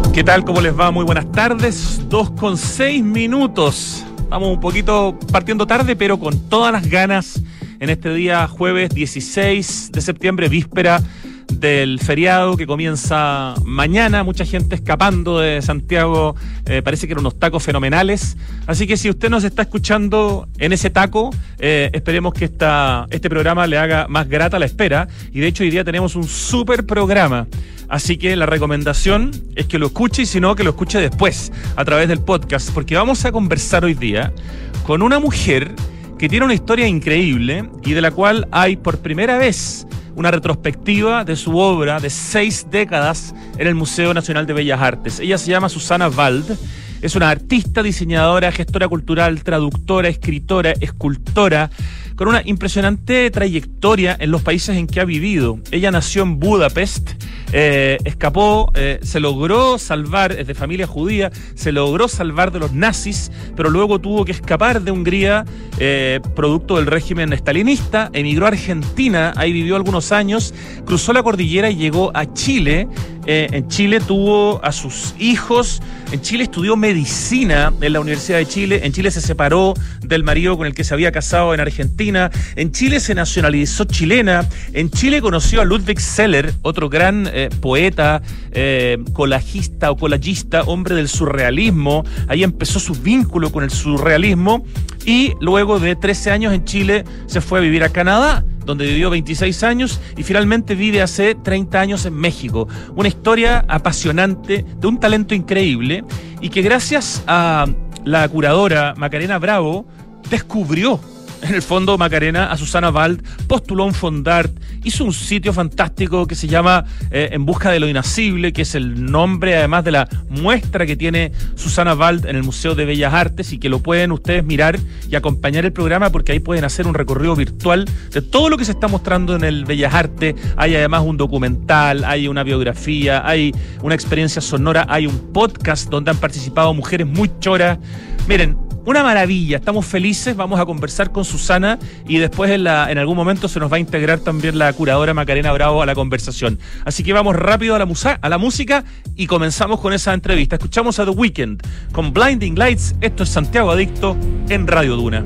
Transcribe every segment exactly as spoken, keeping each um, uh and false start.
¿Qué tal? ¿Cómo les va? Muy buenas tardes. Dos con seis minutos. Estamos un poquito partiendo tarde, pero con todas las ganas en este día jueves dieciséis de septiembre, víspera del feriado que comienza mañana. Mucha gente escapando de Santiago, eh, parece que eran unos tacos fenomenales. Así que si usted nos está escuchando en ese taco, eh, esperemos que esta, este programa le haga más grata la espera. Y de hecho hoy día tenemos un súper programa. Así que la recomendación es que lo escuche y si no, que lo escuche después a través del podcast, porque vamos a conversar hoy día con una mujer que tiene una historia increíble y de la cual hay por primera vez una retrospectiva de su obra de seis décadas en el Museo Nacional de Bellas Artes. Ella se llama Susana Wald, es una artista, diseñadora, gestora cultural, traductora, escritora, escultora, con una impresionante trayectoria en los países en que ha vivido. Ella nació en Budapest, eh, escapó, eh, se logró salvar, es de familia judía, se logró salvar de los nazis, pero luego tuvo que escapar de Hungría, eh, producto del régimen estalinista, emigró a Argentina, ahí vivió algunos años, cruzó la cordillera y llegó a Chile. Eh, en Chile tuvo a sus hijos, en Chile estudió medicina en la Universidad de Chile, en Chile se separó del marido con el que se había casado en Argentina, en Chile se nacionalizó chilena, en Chile conoció a Ludwig Seller, otro gran eh, poeta, eh, colajista o colagista, hombre del surrealismo. Ahí empezó su vínculo con el surrealismo y luego de trece años en Chile se fue a vivir a Canadá, donde vivió veintiséis años y finalmente vive hace treinta años en México. Una historia apasionante, de un talento increíble y que gracias a la curadora Macarena Bravo descubrió. En el fondo, Macarena a Susana Wald, postuló un fondart, hizo un sitio fantástico que se llama eh, En Busca de lo Inacible, que es el nombre además de la muestra que tiene Susana Wald en el Museo de Bellas Artes y que lo pueden ustedes mirar y acompañar el programa porque ahí pueden hacer un recorrido virtual de todo lo que se está mostrando en el Bellas Artes. Hay además un documental, hay una biografía, hay una experiencia sonora, hay un podcast donde han participado mujeres muy choras. Miren, una maravilla, estamos felices, vamos a conversar con Susana y después en, la, en algún momento se nos va a integrar también la curadora Macarena Bravo a la conversación. Así que vamos rápido a la, musa, a la música y comenzamos con esa entrevista. Escuchamos a The Weeknd con Blinding Lights. Esto es Santiago Adicto en Radio Duna.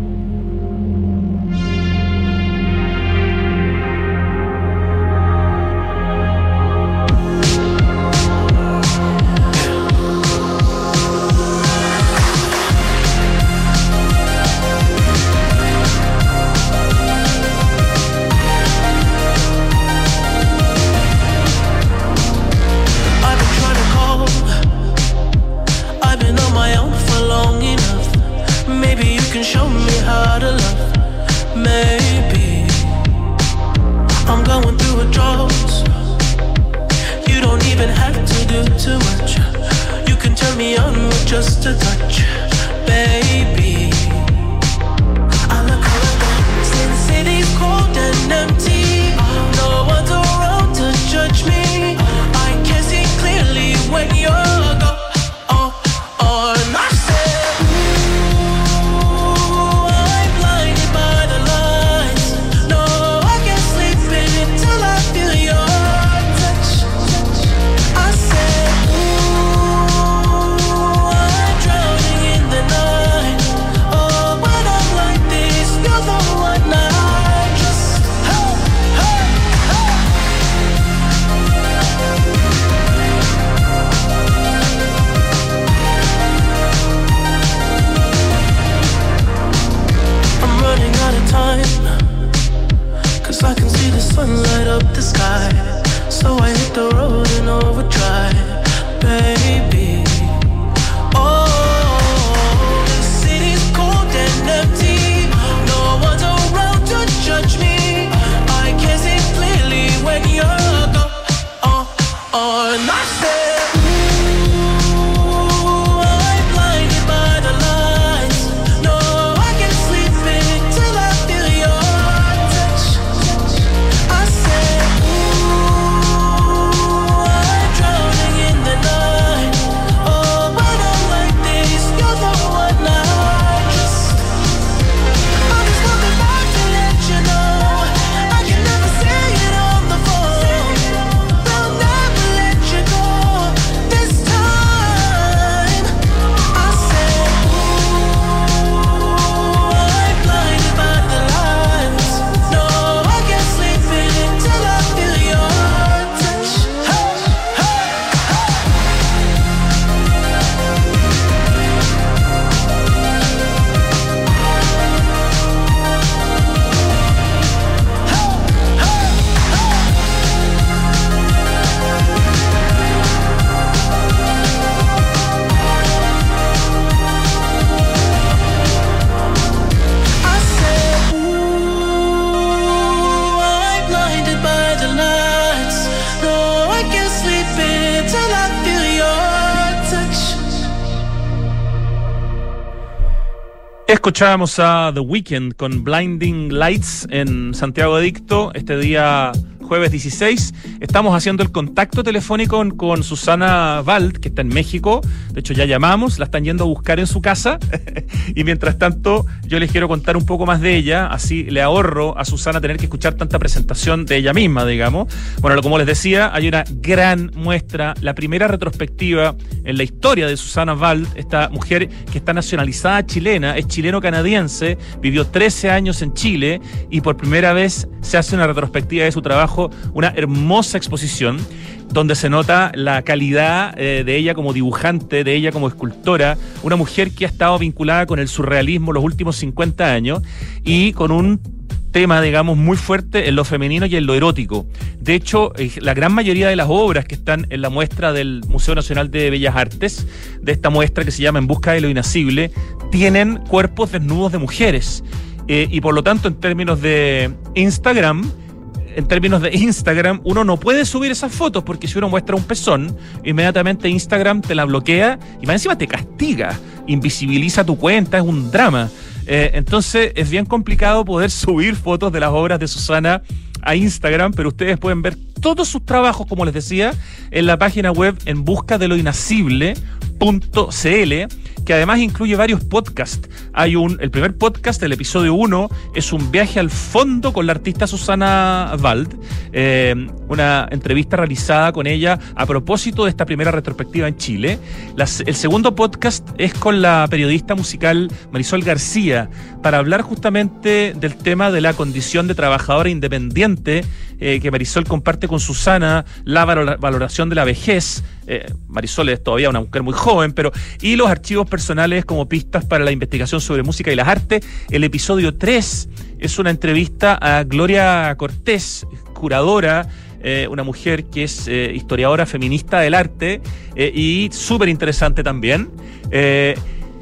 Just a touch, baby. I look around, since city's cold and empty, no one's around to judge me. I can see clearly when you're gone. Oh, oh, and I said, ooh, I'm blinded by the lights. No, I can't sleep until I feel your touch. I said, ooh, I'm drowning in Escuchábamos a The Weeknd con Blinding Lights en Santiago Adicto este día jueves dieciséis. Estamos haciendo el contacto telefónico con, con Susana Vald, que está en México. De hecho, ya llamamos, la están yendo a buscar en su casa. Y mientras tanto, yo les quiero contar un poco más de ella. Así le ahorro a Susana tener que escuchar tanta presentación de ella misma, digamos. Bueno, como les decía, hay una gran muestra, la primera retrospectiva en la historia de Susana Vald, esta mujer que está nacionalizada chilena, es chileno-canadiense, vivió trece años en Chile y por primera vez se hace una retrospectiva de su trabajo, una hermosa exposición donde se nota la calidad eh, de ella como dibujante, de ella como escultora, una mujer que ha estado vinculada con el surrealismo los últimos cincuenta años y con un tema, digamos, muy fuerte en lo femenino y en lo erótico. De hecho, la gran mayoría de las obras que están en la muestra del Museo Nacional de Bellas Artes, de esta muestra que se llama En busca de lo inacible, tienen cuerpos desnudos de mujeres. Eh, y por lo tanto, en términos de Instagram, en términos de Instagram, uno no puede subir esas fotos porque si uno muestra un pezón, inmediatamente Instagram te la bloquea y más encima te castiga, invisibiliza tu cuenta, es un drama. Eh, entonces es bien complicado poder subir fotos de las obras de Susana a Instagram, pero ustedes pueden ver todos sus trabajos, como les decía, en la página web en busca de lo inacible punto c l, que además incluye varios podcasts. Hay un, el primer podcast, el episodio uno, es un viaje al fondo con la artista Susana Vald, eh, una entrevista realizada con ella a propósito de esta primera retrospectiva en Chile. Las, el segundo podcast es con la periodista musical Marisol García, para hablar justamente del tema de la condición de trabajadora independiente eh, que Marisol comparte con Susana, la valoración de la vejez. Eh, Marisol es todavía una mujer muy joven, pero y los archivos personales como pistas para la investigación sobre música y las artes. El episodio tres es una entrevista a Gloria Cortés, curadora, eh, una mujer que es eh, historiadora feminista del arte eh, y súper interesante también. Eh,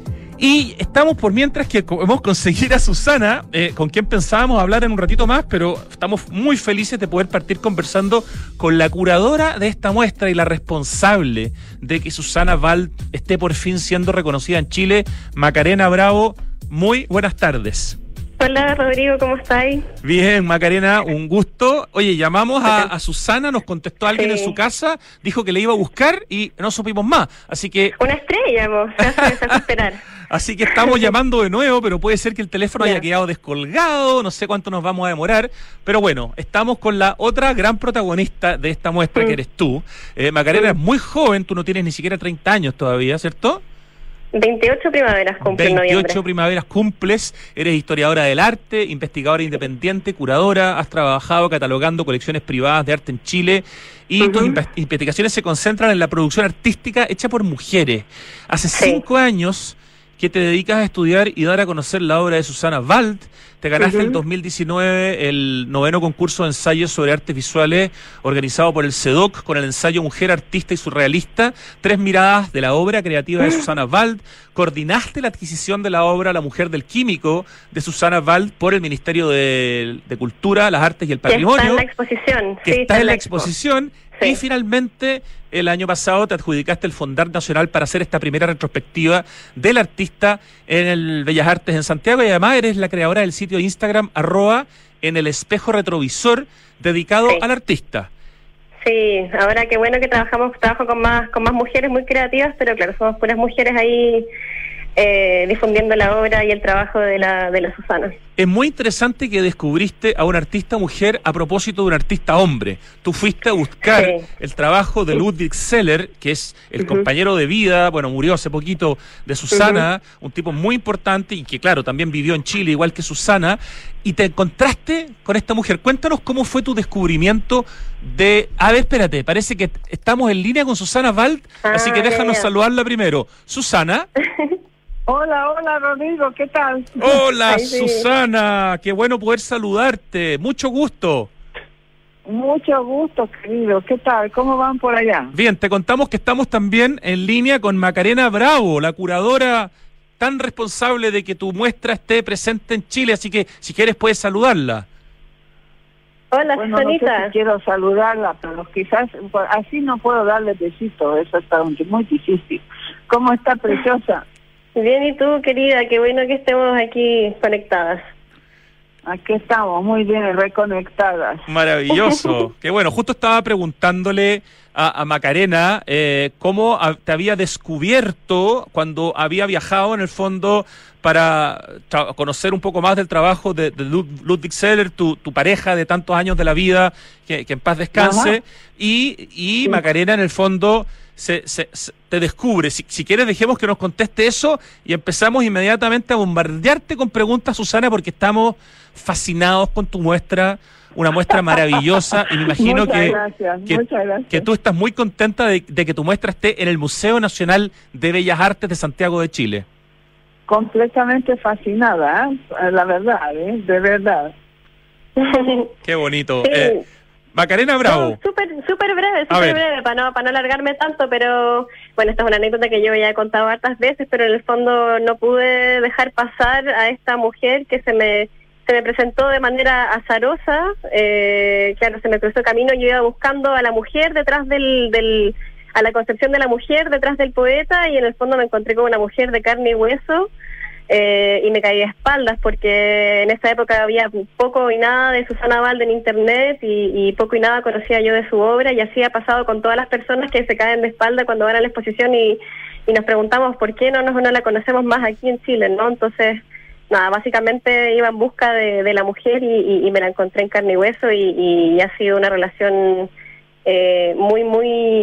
Y estamos por mientras que podemos conseguir a Susana, eh, con quien pensábamos hablar en un ratito más, pero estamos muy felices de poder partir conversando con la curadora de esta muestra y la responsable de que Susana Vald esté por fin siendo reconocida en Chile, Macarena Bravo. Muy buenas tardes. Hola Rodrigo, ¿cómo estáis? Bien, Macarena, un gusto. Oye, llamamos a, a Susana, nos contestó alguien sí. en su casa, dijo que le iba a buscar y no supimos más. Así que... Una estrella, vos, te vas a esperar. Así que estamos llamando de nuevo, pero puede ser que el teléfono yeah. haya quedado descolgado, no sé cuánto nos vamos a demorar, pero bueno, estamos con la otra gran protagonista de esta muestra, mm. que eres tú. Eh, Macarena mm. es muy joven, tú no tienes ni siquiera treinta años todavía, ¿cierto? veintiocho primaveras cumples en noviembre. veintiocho primaveras cumples, eres historiadora del arte, investigadora independiente, curadora, has trabajado catalogando colecciones privadas de arte en Chile y uh-huh. tus investigaciones se concentran en la producción artística hecha por mujeres. Hace sí. cinco años que te dedicas a estudiar y dar a conocer la obra de Susana Vald. Te ganaste uh-huh. en dos mil diecinueve el noveno concurso de ensayos sobre artes visuales organizado por el CEDOC con el ensayo Mujer Artista y Surrealista, tres miradas de la obra creativa de Susana Vald. Coordinaste la adquisición de la obra La Mujer del Químico de Susana Vald por el Ministerio de, de Cultura, las Artes y el Patrimonio. Que está en la exposición. Que sí, está en la exposición. Sí. Y finalmente, el año pasado te adjudicaste el Fondar Nacional para hacer esta primera retrospectiva del artista en el Bellas Artes en Santiago, y además eres la creadora del sitio de Instagram arroba en el espejo retrovisor dedicado sí. al artista. Sí, ahora qué bueno que trabajamos, trabajo con más, con más mujeres muy creativas, pero claro, somos puras mujeres ahí eh, difundiendo la obra y el trabajo de la, de la Susana. Es muy interesante que descubriste a una artista mujer a propósito de un artista hombre. Tú fuiste a buscar sí. el trabajo de Ludwig Seller, que es el uh-huh. compañero de vida, bueno, murió hace poquito, de Susana, uh-huh. un tipo muy importante y que, claro, también vivió en Chile, igual que Susana, y te encontraste con esta mujer. Cuéntanos cómo fue tu descubrimiento de... A ver, espérate, parece que estamos en línea con Susana Vald, ah, así que déjanos yeah. saludarla primero. Susana... Hola, hola Rodrigo, ¿qué tal? Hola Ay, sí. Susana, qué bueno poder saludarte, mucho gusto. Mucho gusto, querido, ¿qué tal? ¿Cómo van por allá? Bien, te contamos que estamos también en línea con Macarena Bravo, la curadora tan responsable de que tu muestra esté presente en Chile, así que si quieres puedes saludarla. Hola, bueno, Susanita. No sé si quiero saludarla, pero quizás así no puedo darle besito, eso está muy difícil. ¿Cómo está, preciosa? Bien, ¿y tú, querida? Qué bueno que estemos aquí conectadas. Aquí estamos, muy bien, reconectadas. Maravilloso. Qué bueno, justo estaba preguntándole a, a Macarena eh, cómo a, te había descubierto cuando había viajado en el fondo para tra- conocer un poco más del trabajo de, de Lud- Ludwig Seller, tu, tu pareja de tantos años de la vida, que, que en paz descanse, Ajá. y, y Macarena en el fondo se, se, se- te descubre. Si, si quieres dejemos que nos conteste eso y empezamos inmediatamente a bombardearte con preguntas, Susana, porque estamos fascinados con tu muestra, una muestra maravillosa, y me imagino Muchas que, gracias, que, muchas gracias. que tú estás muy contenta de, de que tu muestra esté en el Museo Nacional de Bellas Artes de Santiago de Chile. Completamente fascinada, ¿eh? La verdad, ¿eh? De verdad. Qué bonito. Sí. Eh, Macarena Bravo. No, súper, súper breve, A súper ver. breve, para no, para no alargarme tanto, pero bueno, esta es una anécdota que yo ya he contado hartas veces, pero en el fondo no pude dejar pasar a esta mujer que se me se me presentó de manera azarosa. Eh, claro, se me cruzó camino, yo iba buscando a la mujer detrás del, del, a la concepción de la mujer detrás del poeta, y en el fondo me encontré con una mujer de carne y hueso. Eh, y me caí de espaldas porque en esa época había poco y nada de Susana Valde en internet, y, y poco y nada conocía yo de su obra, y así ha pasado con todas las personas que se caen de espalda cuando van a la exposición y, y nos preguntamos por qué no, nos, no la conocemos más aquí en Chile, ¿no? Entonces, nada, básicamente iba en busca de, de la mujer y, y, y me la encontré en carne y hueso, y, y ha sido una relación Eh, muy, muy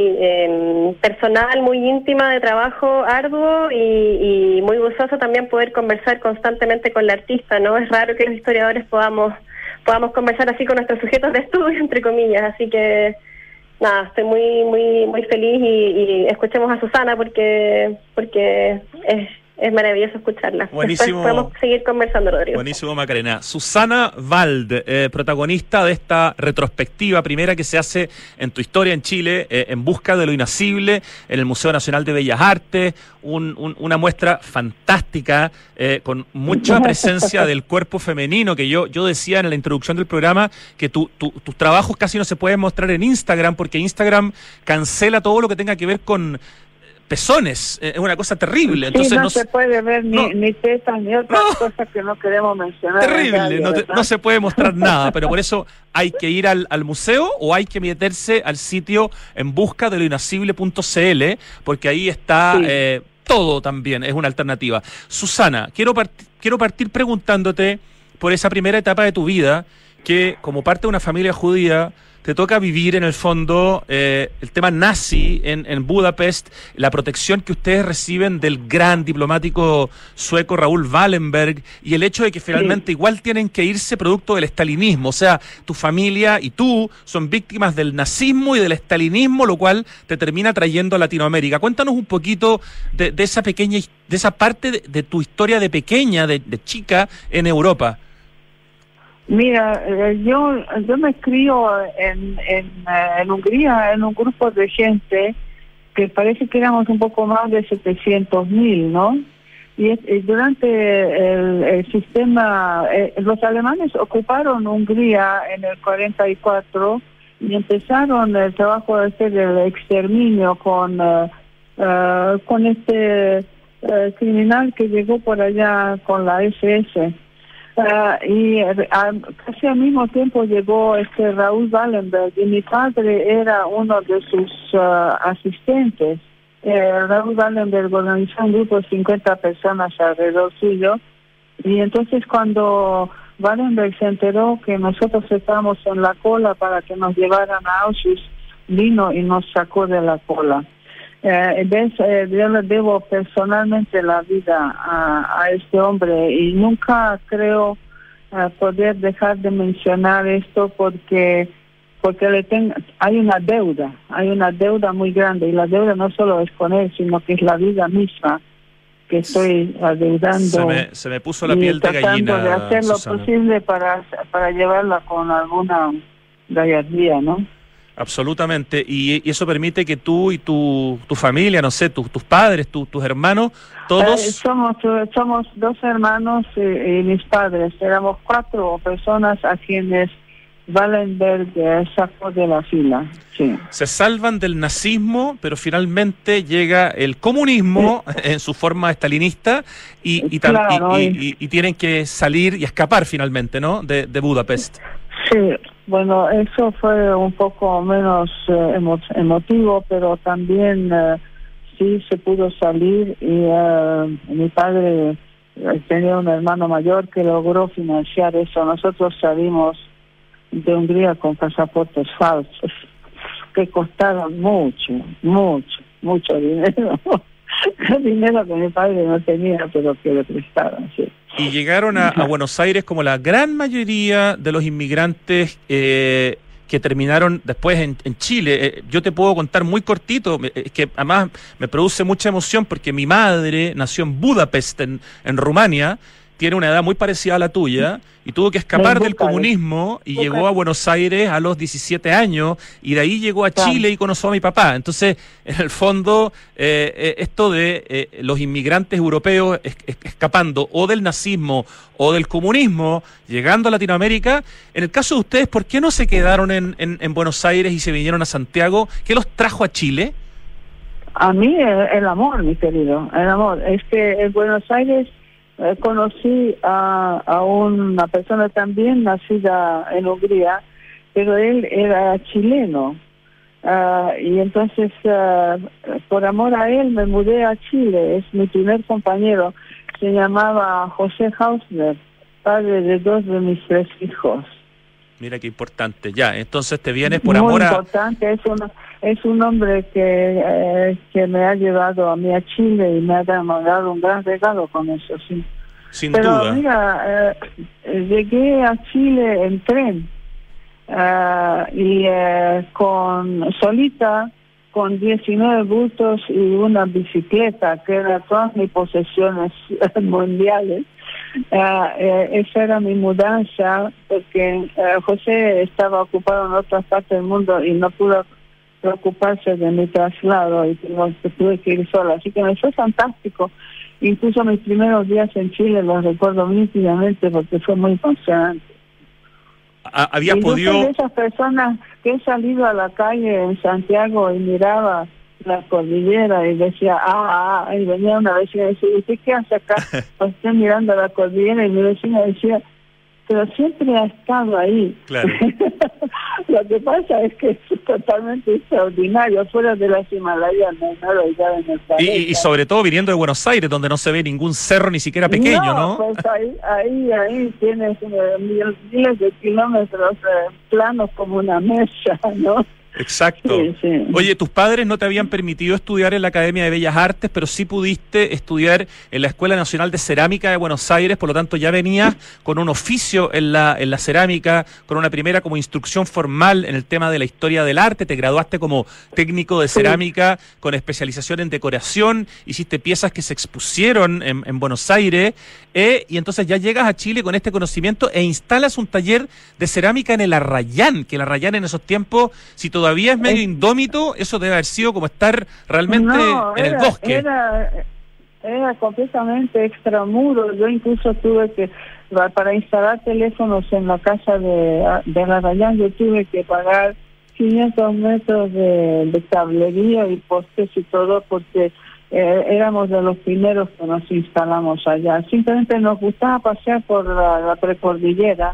eh, personal, muy íntima, de trabajo arduo y, y muy gozoso también poder conversar constantemente con la artista, ¿no? Es raro que los historiadores podamos podamos conversar así con nuestros sujetos de estudio, entre comillas, así que nada, estoy muy muy muy feliz y, y escuchemos a Susana porque porque es es maravilloso escucharla. Buenísimo. Después podemos seguir conversando, Rodrigo. Buenísimo, Macarena. Susana Valde, eh, protagonista de esta retrospectiva primera que se hace en tu historia en Chile, eh, en busca de lo inacible, en el Museo Nacional de Bellas Artes, un, un, una muestra fantástica, eh, con mucha presencia del cuerpo femenino, que yo, yo decía en la introducción del programa que tu, tu, tus trabajos casi no se pueden mostrar en Instagram, porque Instagram cancela todo lo que tenga que ver con pezones, es una cosa terrible. Entonces sí, no, no se puede ver ni, no. ni tetas ni otras No. cosas que no queremos mencionar. Terrible, en radio, no, te- ¿verdad? no se puede mostrar nada, pero por eso hay que ir al, al museo o hay que meterse al sitio en busca de lo inacible punto c l, porque ahí está Sí. eh, todo también, es una alternativa. Susana, quiero, part- quiero partir preguntándote por esa primera etapa de tu vida, que como parte de una familia judía, te toca vivir en el fondo eh, el tema nazi en, en Budapest, la protección que ustedes reciben del gran diplomático sueco Raúl Wallenberg, y el hecho de que finalmente igual tienen que irse producto del estalinismo. O sea, tu familia y tú son víctimas del nazismo y del estalinismo, lo cual te termina trayendo a Latinoamérica. Cuéntanos un poquito de, de esa pequeña, de esa parte de, de tu historia de pequeña, de, de chica en Europa. Mira, eh, yo yo me crío en, en, eh, en Hungría en un grupo de gente que parece que éramos un poco más de setecientos mil, ¿no? Y, es- y durante el, el sistema, eh, los alemanes ocuparon Hungría en el cuarenta y cuatro y empezaron el trabajo de hacer el exterminio con, eh, eh, con este eh, criminal que llegó por allá con la S S. Ah, y eh, ah, casi al mismo tiempo llegó este Raúl Wallenberg y mi padre era uno de sus ah, asistentes. Eh, Raúl Wallenberg organizó un grupo de cincuenta personas alrededor suyo, y entonces cuando Wallenberg se enteró que nosotros estábamos en la cola para que nos llevaran a Auschwitz, vino y nos sacó de la cola. Eh, ves, eh, yo le debo personalmente la vida a, a este hombre y nunca creo eh, poder dejar de mencionar esto porque porque le tengo, hay una deuda, hay una deuda muy grande, y la deuda no solo es con él, sino que es la vida misma que estoy adeudando. Se me, se me puso la y piel de tratando gallina, de hacer lo Susana. posible para para llevarla con alguna gallardía, ¿no? Absolutamente, y, y eso permite que tú y tu, tu familia, no sé, tus tus padres, tu- tus hermanos, todos... Eh, somos eh, somos dos hermanos eh, y mis padres. Éramos cuatro personas a quienes Wallenberg eh, sacó de la fila. Sí. Se salvan del nazismo, pero finalmente llega el comunismo en su forma estalinista y, y, tam- Claro, y, y- y- y tienen que salir y escapar finalmente, ¿no? De, de Budapest. Sí, bueno, eso fue un poco menos eh, emo- emotivo, pero también eh, sí se pudo salir y eh, mi padre eh, tenía un hermano mayor que logró financiar eso. Nosotros salimos de Hungría con pasaportes falsos que costaron mucho, mucho, mucho dinero. Dinero que mi padre no tenía, pero que le prestaron, sí. Y llegaron a, a Buenos Aires como la gran mayoría de los inmigrantes eh, que terminaron después en, en Chile. Eh, yo te puedo contar muy cortito, eh, que además me produce mucha emoción porque mi madre nació en Budapest, en, en Rumania, tiene una edad muy parecida a la tuya y tuvo que escapar En del Bucarest. comunismo y Bucarest. llegó a Buenos Aires a los diecisiete años y de ahí llegó a Claro. Chile y conoció a mi papá. Entonces, en el fondo, eh, eh, esto de eh, los inmigrantes europeos es- es- escapando o del nazismo o del comunismo, llegando a Latinoamérica, en el caso de ustedes, ¿por qué no se quedaron en, en, en Buenos Aires y se vinieron a Santiago? ¿Qué los trajo a Chile? A mí eh, el amor, mi querido, el amor. Es que en Buenos Aires eh, conocí a, a una persona también nacida en Hungría, pero él era chileno. Ah, y entonces, ah, por amor a él, me mudé a Chile. Es mi primer compañero. Se llamaba José Hausner, padre de dos de mis tres hijos. Mira qué importante. Ya, entonces te vienes por Muy amor a... importante, es un, es un hombre que, eh, que me ha llevado a mí a Chile y me ha dado un gran regalo con eso, sí. Sin Pero duda. mira, eh, llegué a Chile en tren ah, y eh, con solita, con diecinueve bultos y una bicicleta, que eran todas mis posesiones mundiales. Ah, eh, esa era mi mudanza, porque eh, José estaba ocupado en otras partes del mundo y no pudo preocuparse de mi traslado y tuve, tuve que ir sola. Así que me fue fantástico. Incluso mis primeros días en Chile los recuerdo nítidamente porque fue muy emocionante. Ha- Habías Y yo podido... soy de esas personas que he salido a la calle en Santiago y miraba la cordillera y decía, ah, ah, y venía una vecina y decía, ¿usted qué hace acá? Pues estoy mirando la cordillera, y mi vecina decía, pero siempre ha estado ahí. Claro. Lo que pasa es que es totalmente extraordinario, fuera de las Himalayas no hay nada igual en el Y, planeta. y- y sobre todo viniendo de Buenos Aires, donde no se ve ningún cerro ni siquiera pequeño, ¿no? Pues ahí, ahí, ahí tienes eh, mil- miles de kilómetros eh, planos como una mesa, ¿no? Exacto. Sí, sí. Oye, tus padres no te habían permitido estudiar en la Academia de Bellas Artes, pero sí pudiste estudiar en la Escuela Nacional de Cerámica de Buenos Aires, por lo tanto ya venías con un oficio en la, en la cerámica, con una primera como instrucción formal en el tema de la historia del arte, te graduaste como técnico de cerámica con especialización en decoración, hiciste piezas que se expusieron en, en Buenos Aires, eh, y entonces ya llegas a Chile con este conocimiento e instalas un taller de cerámica en el Arrayán, que el Arrayán en esos tiempos, si todavía es medio indómito, eso debe haber sido como estar realmente No, en era, el bosque. Era, era completamente extramuros. Yo incluso tuve que, para instalar teléfonos en la casa de, de la Rayán, yo tuve que pagar quinientos metros de, de cablería y postes y todo, porque eh, éramos de los primeros que nos instalamos allá. Simplemente nos gustaba pasear por la, la precordillera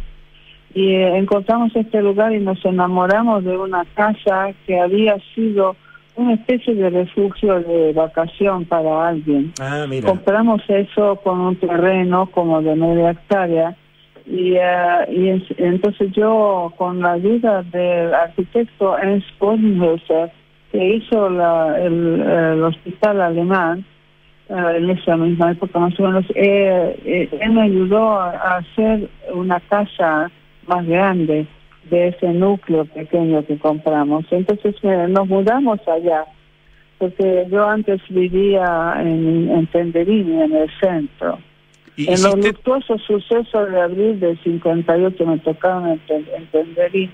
y eh, encontramos este lugar y nos enamoramos de una casa que había sido una especie de refugio de vacación para alguien. Ah, mira. Compramos eso con un terreno como de media hectárea y, eh, y en- entonces yo, con la ayuda del arquitecto Ernst Bodenhöfer, que hizo la, el, el hospital alemán eh, en esa misma época más o menos, eh, eh, él me ayudó a, a hacer una casa más grande de ese núcleo pequeño que compramos. Entonces eh, nos mudamos allá, porque yo antes vivía en, en Tenderini, en el centro. Y En los hiciste, luctuosos sucesos de abril del cincuenta y ocho me tocaron en, Ten- en Tenderini.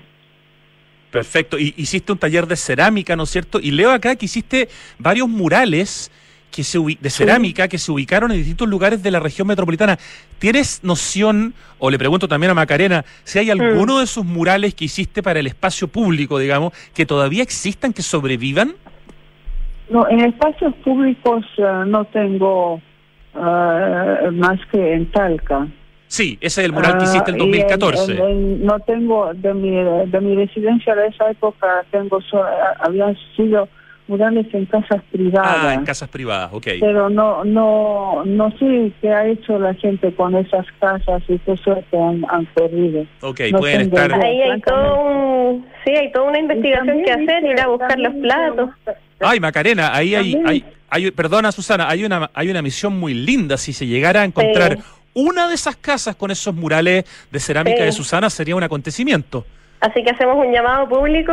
perfecto, y hiciste un taller de cerámica, ¿no es cierto? Y leo acá que hiciste varios murales que se ubi- de cerámica que se ubicaron en distintos lugares de la región metropolitana. ¿Tienes noción, o le pregunto también a Macarena, si hay alguno mm. de esos murales que hiciste para el espacio público, digamos, que todavía existan, que sobrevivan? No, en espacios públicos uh, no tengo uh, más que en Talca. Sí, ese es el mural que hiciste en el dos mil catorce. En, en, en, no tengo, de mi, de mi residencia de esa época, tengo so, habían sido murales en casas privadas. Ah, en casas privadas, ok. Pero no no no sé qué ha hecho la gente con esas casas y qué suerte han, han corrido. Ok, no pueden estar... Ahí hay todo un, sí, hay toda una investigación que hacer, ir a buscar los platos. Ay, Macarena, ahí hay, hay, hay, perdona Susana, hay una, hay una misión muy linda. Si se llegara a encontrar sí. una de esas casas con esos murales de cerámica sí. de Susana, sería un acontecimiento. Así que hacemos un llamado público.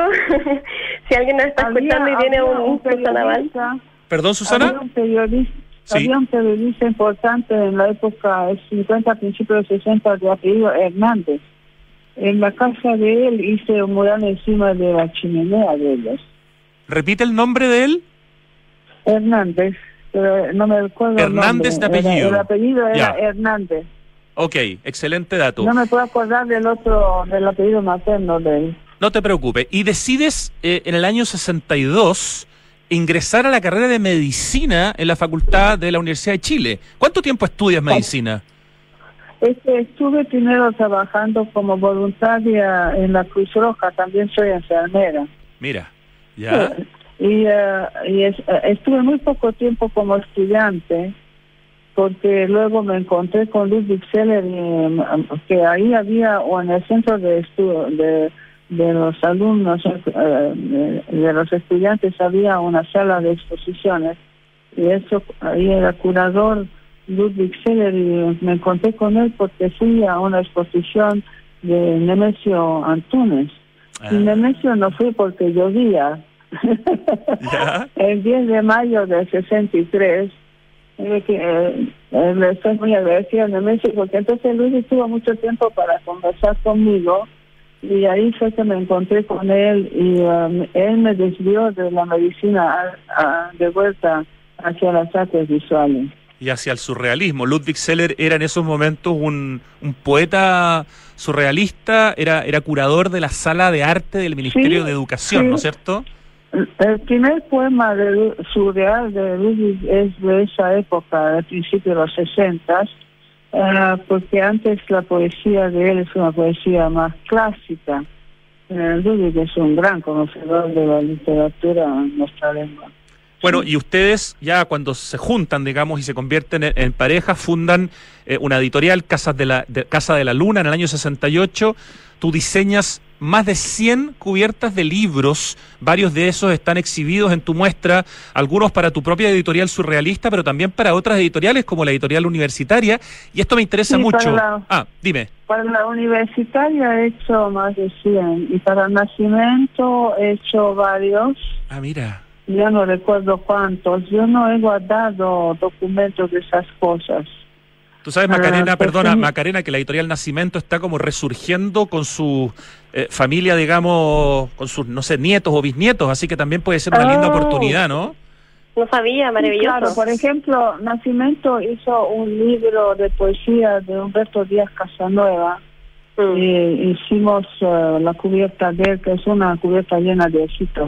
Si alguien nos está había, escuchando y tiene un, un Susana. Perdón, Susana. Había un periodista, sí. había un periodista importante en la época cincuenta, principios de sesenta, de apellido Hernández. En la casa de él hice un mural encima de la chimenea de ellos. ¿Repite el nombre de él? Hernández, pero no me recuerdo Hernández el nombre. de apellido. Era, el apellido era ya. Hernández. Ok, excelente dato. No me puedo acordar del otro, del apellido materno de él. No te preocupes. Y decides eh, en el año sesenta y dos ingresar a la carrera de medicina en la Facultad de la Universidad de Chile. ¿Cuánto tiempo estudias medicina? Este, estuve primero trabajando como voluntaria en la Cruz Roja, también soy enfermera. Mira, ya. Y, uh, y es, uh, estuve muy poco tiempo como estudiante, porque luego me encontré con Ludwig Seller, y, que ahí había, o en el centro de estudio de, de los alumnos, uh, de, de los estudiantes, había una sala de exposiciones, y eso ahí era curador Ludwig Seller, y me encontré con él porque fui a una exposición de Nemesio Antunes. Ah. Y Nemesio no fui porque llovía. ¿Ya? El diez de mayo del sesenta y tres, eh, que, eh, eh, le estoy muy agradecida a Nemesio, porque entonces Luis tuvo mucho tiempo para conversar conmigo, y ahí fue que me encontré con él, y um, él me desvió de la medicina a, a, de vuelta hacia las artes visuales. Y hacia el surrealismo. Ludwig Seller era en esos momentos un, un poeta surrealista, era, era curador de la sala de arte del Ministerio sí, de Educación, sí. ¿no es cierto? El primer poema de surreal de Ludwig es de esa época, del principio de los sesentas, uh, porque antes la poesía de él es una poesía más clásica. Uh, Ludwig es un gran conocedor de la literatura en nuestra lengua. Bueno, y ustedes ya cuando se juntan, digamos, y se convierten en, en pareja, fundan eh, una editorial, Casas de la, de, Casa de la Luna, en el año sesenta y ocho. Tú diseñas más de cien cubiertas de libros, varios de esos están exhibidos en tu muestra, algunos para tu propia editorial surrealista, pero también para otras editoriales como la editorial universitaria, y esto me interesa sí, mucho. La, ah, dime. Para la universitaria he hecho más de cien, y para el Nacimiento he hecho varios. Ah, mira. Ya no recuerdo cuántos, yo no he guardado documentos de esas cosas. Tú sabes, Macarena, ah, perdona, sí. Macarena, que la editorial Nacimiento está como resurgiendo con su eh, familia, digamos, con sus, no sé, nietos o bisnietos, así que también puede ser una oh. linda oportunidad, ¿no? No sabía, maravilloso. Claro, por ejemplo, Nacimiento hizo un libro de poesía de Humberto Díaz Casanueva, mm. y hicimos uh, la cubierta de él, que es una cubierta llena de ositos.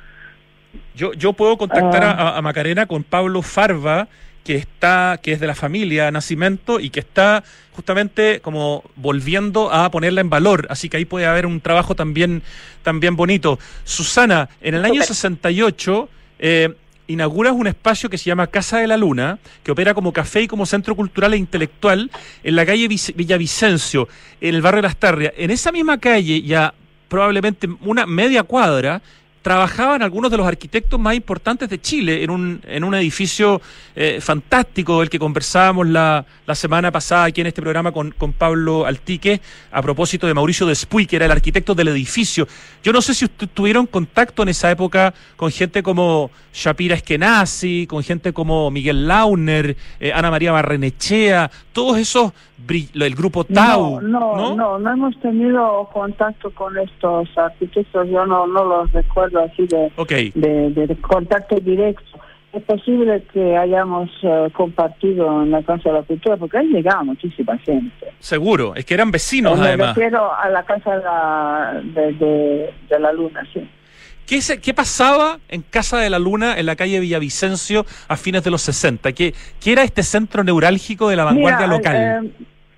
Yo, yo puedo contactar uh, a, a Macarena con Pablo Farva, que está, que es de la familia Nacimiento y que está justamente como volviendo a ponerla en valor, así que ahí puede haber un trabajo también, también bonito. Susana, en el año sesenta y ocho eh, inauguras un espacio que se llama Casa de la Luna, que opera como café y como centro cultural e intelectual en la calle Villavicencio, en el barrio de Las Tarrias. En esa misma calle, ya probablemente una media cuadra, trabajaban algunos de los arquitectos más importantes de Chile en un en un edificio eh, fantástico del que conversábamos la, la semana pasada aquí en este programa con, con Pablo Altique a propósito de Mauricio Despuy, que era el arquitecto del edificio. Yo no sé si ustedes tuvieron contacto en esa época con gente como Shapira Eskenazi, con gente como Miguel Launer, eh, Ana María Barrenechea, todos esos, el grupo Tau. No no, no, no, no hemos tenido contacto con estos arquitectos, yo no, no los recuerdo así de, okay. de, de contacto directo. es posible que hayamos uh, compartido en la Casa de la Cultura, porque ahí llegaba muchísima gente. Seguro, es que eran vecinos, Me además. refiero a la Casa de la, de, de, de la Luna, sí. ¿Qué, se, ¿Qué pasaba en Casa de la Luna, en la calle Villavicencio, a fines de los sesenta? ¿Qué, qué era este centro neurálgico de la vanguardia Mira, local? Eh,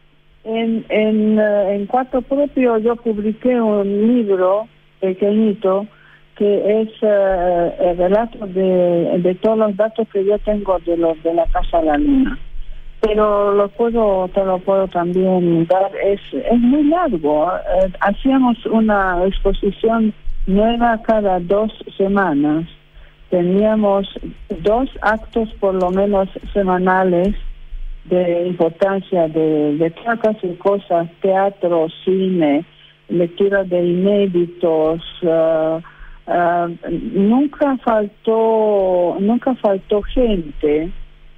en, en, uh, en Cuarto Propio yo publiqué un libro pequeñito que es uh, el relato de, de todos los datos que yo tengo de los de la Casa de la Luna. Pero lo puedo, te lo puedo también dar. Es, es muy largo. Eh, hacíamos una exposición nueva cada dos semanas. Teníamos dos actos por lo menos semanales de importancia de, de todas clases de cosas, teatro, cine, lectura de inéditos. Uh, uh, nunca faltó, nunca faltó gente.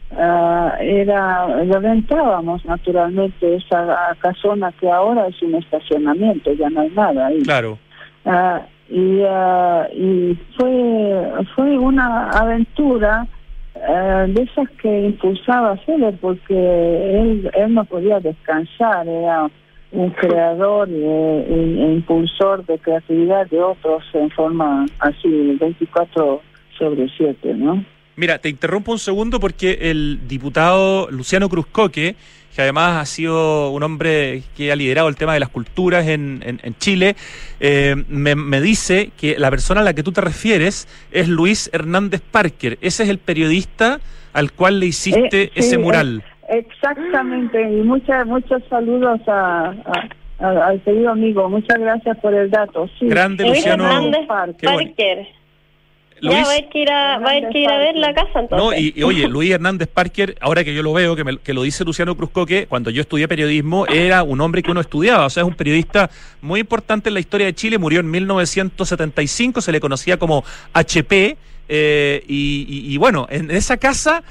Uh, era, rentábamos naturalmente esa casona que ahora es un estacionamiento, ya no hay nada ahí. Claro. Uh, y, uh, y fue fue una aventura uh, de esas que impulsaba a Seller, porque él él no podía descansar, era un creador e, e, e impulsor de creatividad de otros en forma así, veinticuatro sobre siete, ¿no? Mira, te interrumpo un segundo porque el diputado Luciano Cruzcoque, que además ha sido un hombre que ha liderado el tema de las culturas en, en, en Chile, eh, me, me dice que la persona a la que tú te refieres es Luis Hernández Parker. Ese es el periodista al cual le hiciste eh, ese sí, mural. Eh, exactamente, y muchas muchos saludos a, a, a, al querido amigo. Muchas gracias por el dato. Sí. Grande Luis Luciano Hernández Qué bueno. Parker. Luis, Ya va a ir que ir a, va a ir que ir a ver la casa entonces. no, y, y oye, Luis Hernández Parker, ahora que yo lo veo, que, me, que lo dice Luciano Cruzcoque, cuando yo estudié periodismo, era un hombre que uno estudiaba, o sea, es un periodista muy importante en la historia de Chile, murió en mil novecientos setenta y cinco, se le conocía como H P, eh, y, y, y bueno, en esa casa,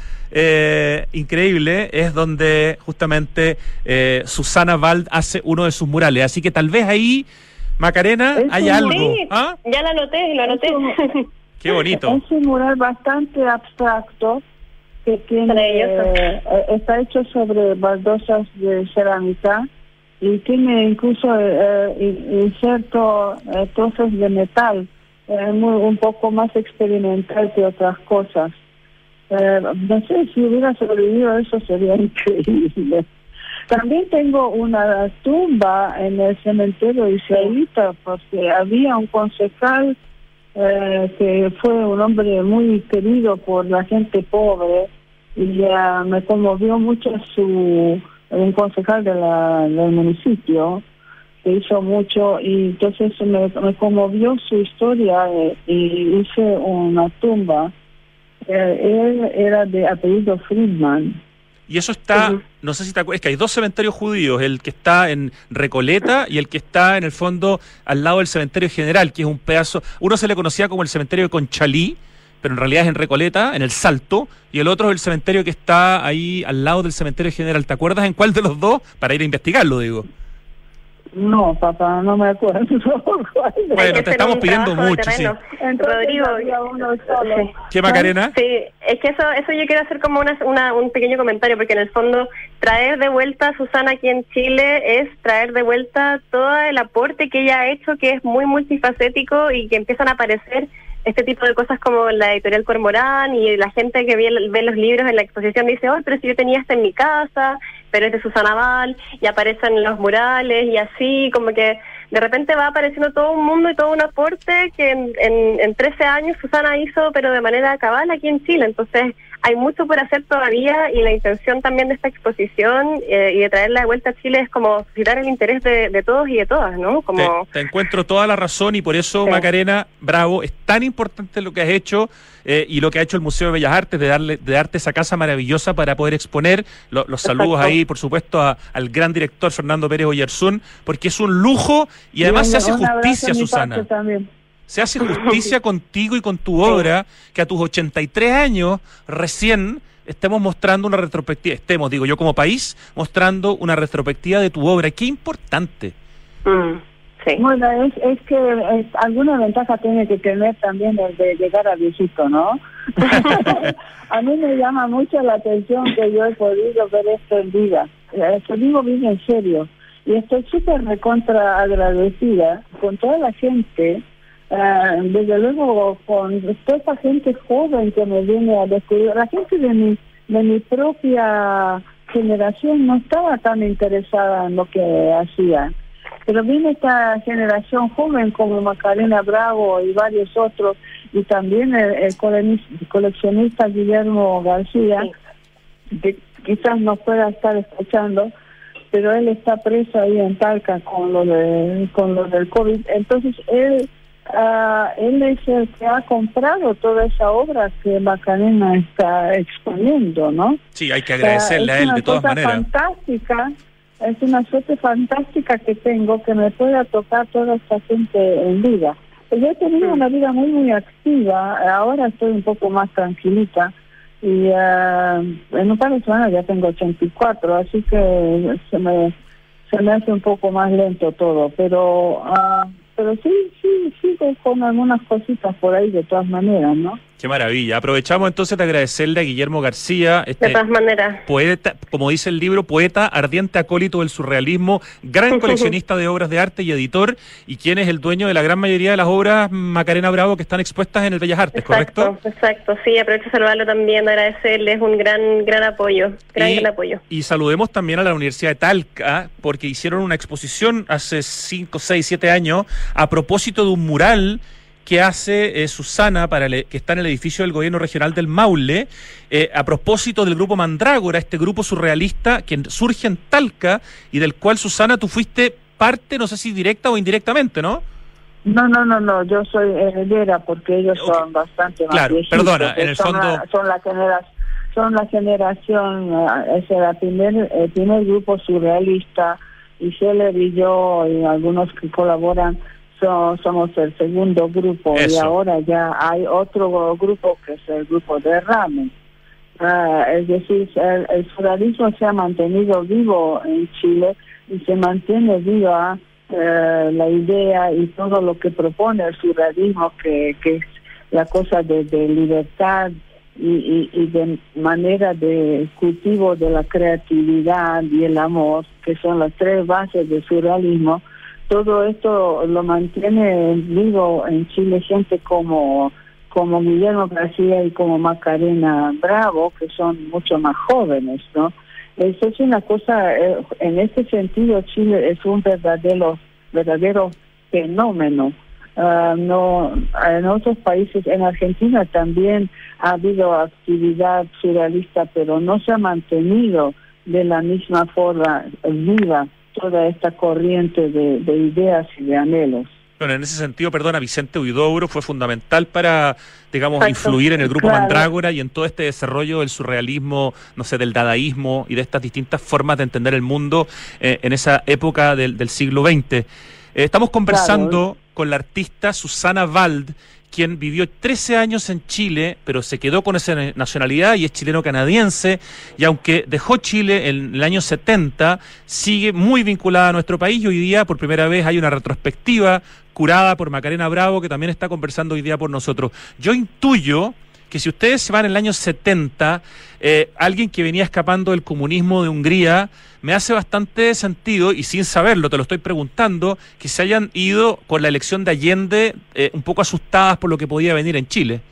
eh, increíble, es donde justamente eh, Susana Vald hace uno de sus murales, así que tal vez ahí, Macarena, Es hay un- algo. Sí, ¿Ah? ya lo anoté, lo anoté. Qué bonito. Es un mural bastante abstracto que tiene, Maravilloso. eh, está hecho sobre baldosas de cerámica y tiene incluso eh, in- inserto eh, trozos de metal, eh, muy, un poco más experimental que otras cosas. Eh, no sé, si hubiera sobrevivido eso sería increíble. También tengo una tumba en el cementerio israelita porque había un concejal eh, que fue un hombre muy querido por la gente pobre y uh, me conmovió mucho su un concejal de la, del municipio que hizo mucho y entonces me, me conmovió su historia eh, y hice una tumba. Eh, él era de apellido Friedman. Y eso está, Ujú. no sé si te acuerdas, es que hay dos cementerios judíos, el que está en Recoleta y el que está en el fondo al lado del cementerio general, que es un pedazo, uno se le conocía como el cementerio de Conchalí, pero en realidad es en Recoleta, en el Salto, y el otro es el cementerio que está ahí al lado del cementerio general. ¿Te acuerdas en cuál de los dos? Para ir a investigarlo, digo. No, papá, no me acuerdo. ¿Cuál es? Bueno, Hay que te hacer estamos un pidiendo trabajo de mucho, sí. terreno. Entonces Rodrigo, había uno solo. sí. ¿Qué, Macarena? Sí, es que eso eso yo quiero hacer como una, una, un pequeño comentario, porque en el fondo traer de vuelta a Susana aquí en Chile es traer de vuelta todo el aporte que ella ha hecho, que es muy multifacético y que empiezan a aparecer este tipo de cosas como la editorial Cormorán y la gente que ve, ve los libros en la exposición dice, oh, pero si yo tenía esto en mi casa, pero es de Susana Vald, y aparecen los murales y así, como que de repente va apareciendo todo un mundo y todo un aporte que en, en, en trece años Susana hizo, pero de manera cabal aquí en Chile. Entonces hay mucho por hacer todavía y la intención también de esta exposición eh, y de traerla de vuelta a Chile es como suscitar el interés de, de todos y de todas, ¿no? Como Te, te encuentro toda la razón y por eso, Sí. Macarena, bravo, es tan importante lo que has hecho eh, y lo que ha hecho el Museo de Bellas Artes, de darle de darte esa casa maravillosa para poder exponer. Lo- los saludos Exacto. ahí, por supuesto, a- al gran director Fernando Pérez Oyarzún, porque es un lujo y además un- se hace un abrazo justicia, de mi Susana. parte también. Se hace justicia contigo y con tu obra, que a tus ochenta y tres años recién estemos mostrando una retrospectiva, estemos, digo yo como país, mostrando una retrospectiva de tu obra. Qué importante. Mm. Sí. Bueno, es, es que es, alguna ventaja tiene que tener también el de llegar a viejito, ¿no? A mí me llama mucho la atención que yo he podido ver esto en vida. Eh, Te digo bien en serio. Y estoy súper recontra agradecida con toda la gente, uh, desde luego con toda esta gente joven que me viene a descubrir. La gente de mi, de mi propia generación no estaba tan interesada en lo que hacía. Pero viene esta generación joven como Macarena Bravo y varios otros, y también el, el coleccionista Guillermo García, sí, que quizás no pueda estar escuchando, pero él está preso ahí en Talca con lo de con lo del COVID. Entonces él uh, él es el que ha comprado toda esa obra que Macarena está exponiendo, ¿no? Sí, hay que agradecerle, o sea, a él de todas maneras. Es una cosa fantástica. Es una suerte fantástica que tengo, que me pueda tocar toda esta gente en vida. Yo he tenido una vida muy, muy activa. Ahora estoy un poco más tranquilita. Y uh, en un par de semanas ya tengo ochenta y cuatro, así que se me, se me hace un poco más lento todo. Pero uh, pero sí, sí, sigo con algunas cositas por ahí de todas maneras, ¿no? Qué maravilla. Aprovechamos entonces de agradecerle a Guillermo García, este de todas maneras, poeta, como dice el libro, poeta, ardiente acólito del surrealismo, gran coleccionista de obras de arte y editor, y quien es el dueño de la gran mayoría de las obras Macarena Bravo que están expuestas en el Bellas Artes, exacto, ¿correcto? Exacto, sí, aprovecho de saludarlo también, agradecerle, es un gran gran apoyo, gran, y, gran apoyo. Y saludemos también a la Universidad de Talca, porque hicieron una exposición hace cinco, seis, siete años a propósito de un mural que hace eh, Susana, para el, que está en el edificio del Gobierno Regional del Maule, eh, a propósito del grupo Mandrágora, este grupo surrealista que surge en Talca y del cual, Susana, tú fuiste parte, no sé si directa o indirectamente, ¿no? No, no, no, no, yo soy heredera porque ellos okay. son bastante más claro, viejitos. Perdona, en el son fondo... La, son, la genera, son la generación, uh, es el primer, el primer grupo surrealista, y Scheller y yo y algunos que colaboran So, somos el segundo grupo. Eso. Y ahora ya hay otro grupo que es el grupo de Ramen. Uh, es decir, el, el surrealismo se ha mantenido vivo en Chile y se mantiene viva uh, la idea y todo lo que propone el surrealismo, que, que es la cosa de, de libertad y, y, y de manera de cultivo de la creatividad y el amor, que son las tres bases del surrealismo. Todo esto lo mantiene vivo en Chile gente como como Guillermo García y como Macarena Bravo, que son mucho más jóvenes, ¿no? Eso es una cosa, eh, en este sentido Chile es un verdadero verdadero fenómeno. Uh, no, en otros países, en Argentina también ha habido actividad surrealista, pero no se ha mantenido de la misma forma viva toda esta corriente de, de ideas y de anhelos. Bueno, en ese sentido, perdona, Vicente Huidobro fue fundamental para, digamos, Exacto. influir en el grupo claro. Mandrágora y en todo este desarrollo del surrealismo, no sé, del dadaísmo y de estas distintas formas de entender el mundo eh, en esa época del, del siglo veinte. Eh, estamos conversando claro. con la artista Susana Vald, quien vivió trece años en Chile, pero se quedó con esa nacionalidad y es chileno-canadiense, y aunque dejó Chile en el año setenta, sigue muy vinculada a nuestro país, y hoy día por primera vez hay una retrospectiva curada por Macarena Bravo, que también está conversando hoy día por nosotros. Yo intuyo que si ustedes se van en el año setenta, eh, alguien que venía escapando del comunismo de Hungría, me hace bastante sentido, y sin saberlo, te lo estoy preguntando, que se hayan ido con la elección de Allende eh, un poco asustadas por lo que podía venir en Chile.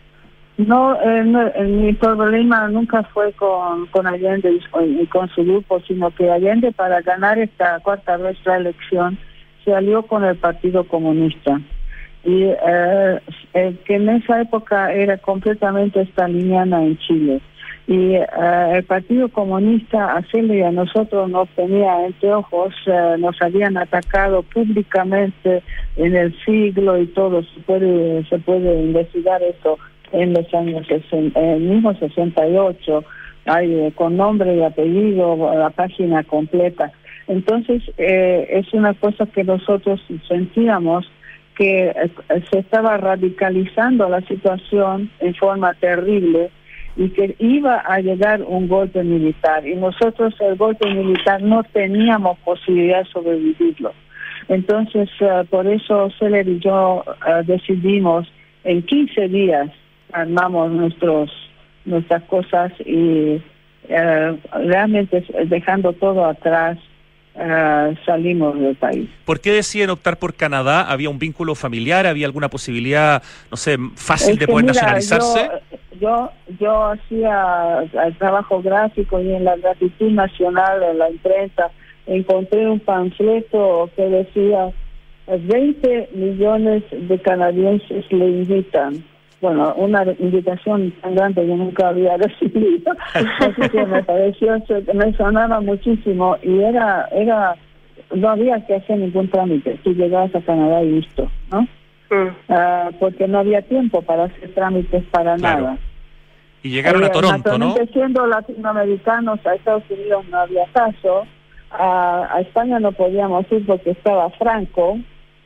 No, eh, no eh, mi problema nunca fue con, con Allende y, y con su grupo, sino que Allende, para ganar esta cuarta vez la elección, se alió con el Partido Comunista. Y eh, eh, que en esa época era completamente staliniana en Chile. Y eh, el Partido Comunista, a Chile y a nosotros nos tenía entre ojos, eh, nos habían atacado públicamente en el siglo y todo, se puede, se puede investigar esto en los años sesenta, en el mismo sesenta y ocho, hay, eh, con nombre y apellido, la página completa. Entonces, eh, es una cosa que nosotros sentíamos, que se estaba radicalizando la situación en forma terrible y que iba a llegar un golpe militar. Y nosotros el golpe militar no teníamos posibilidad de sobrevivirlo. Entonces, uh, por eso Celer y yo uh, decidimos, en quince días armamos nuestros nuestras cosas y uh, realmente dejando todo atrás, Uh, salimos del país. ¿Por qué deciden optar por Canadá? ¿Había un vínculo familiar? ¿Había alguna posibilidad, no sé, fácil es de que poder mira, nacionalizarse? Yo, yo, yo hacía el trabajo gráfico y en la gratitud nacional, en la imprenta, encontré un panfleto que decía veinte millones de canadienses le invitan. Bueno, una invitación tan grande que nunca había recibido, así que me pareció, me sonaba muchísimo y era, era, no había que hacer ningún trámite, tú llegabas a Canadá y listo, ¿no? Mm. Uh, porque no había tiempo para hacer trámites para claro. nada. Y llegaron eh, a Toronto, ¿no? Siendo latinoamericanos, a Estados Unidos no había caso, a, a España no podíamos ir porque estaba Franco,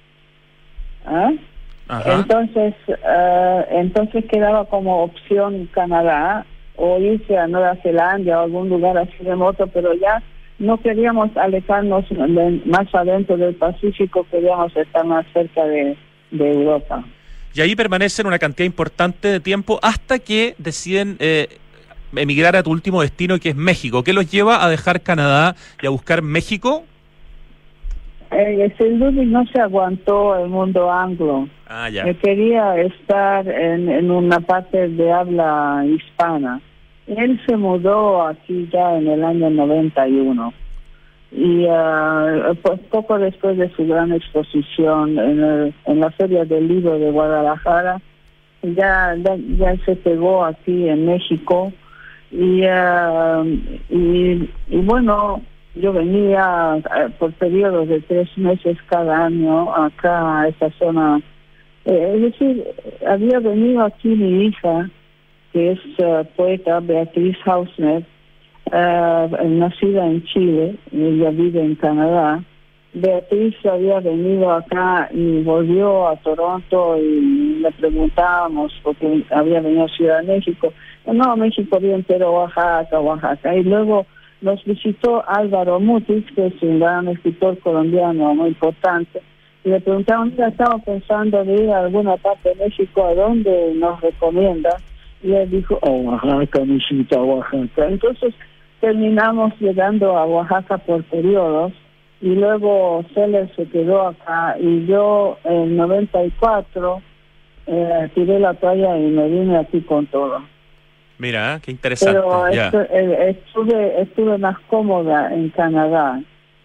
¿ah? ¿eh? Ajá. Entonces, uh, entonces quedaba como opción Canadá o irse a Nueva Zelanda o algún lugar así remoto, pero ya no queríamos alejarnos de, más adentro del Pacífico, queríamos estar más cerca de, de Europa. Y ahí permanecen una cantidad importante de tiempo hasta que deciden eh, emigrar a tu último destino, que es México. ¿Qué los lleva a dejar Canadá y a buscar México? Eh, sin duda no se aguantó el mundo anglo. Ah, ya. Él quería estar en, en una parte de habla hispana. Él se mudó aquí ya en el año noventa y uno. Y uh, pues poco después de su gran exposición en, el, en la Feria del Libro de Guadalajara, ya, ya, ya se pegó aquí en México. Y, uh, y, y bueno... Yo venía eh, por periodos de tres meses cada año acá a esa zona. Eh, es decir, había venido aquí mi hija, que es uh, poeta, Beatriz Hausner, uh, nacida en Chile, y ella vive en Canadá. Beatriz había venido acá y volvió a Toronto y le preguntábamos, porque había venido a Ciudad de México. No, México bien, pero Oaxaca, Oaxaca. Y luego nos visitó Álvaro Mutis, que es un gran escritor colombiano muy importante, y le preguntamos, ya estamos pensando de ir a alguna parte de México, ¿a dónde nos recomienda? Y él dijo, oh, Oaxaca, visita Oaxaca. Entonces terminamos llegando a Oaxaca por periodos, y luego Celer se quedó acá, y yo en noventa y cuatro eh, tiré la toalla y me vine aquí con todo. Mira, qué interesante. Pero estu estuve, estuve más cómoda en Canadá.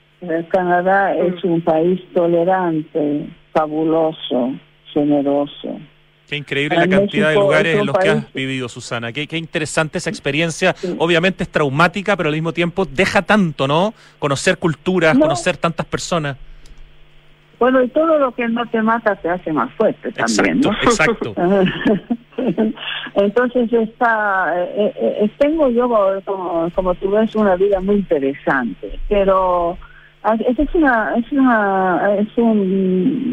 El Canadá mm. es un país tolerante, fabuloso, generoso. Qué increíble en la cantidad México de lugares en los país... que has vivido, Susana. Qué, qué interesante esa experiencia. Sí. Obviamente es traumática, pero al mismo tiempo deja tanto, ¿no? Conocer culturas, no. conocer tantas personas. Bueno, y todo lo que no te mata te hace más fuerte también, exacto, ¿no? Exacto. Entonces está, eh, eh, tengo yo, como, como tú ves, una vida muy interesante, pero es una, es una, es un,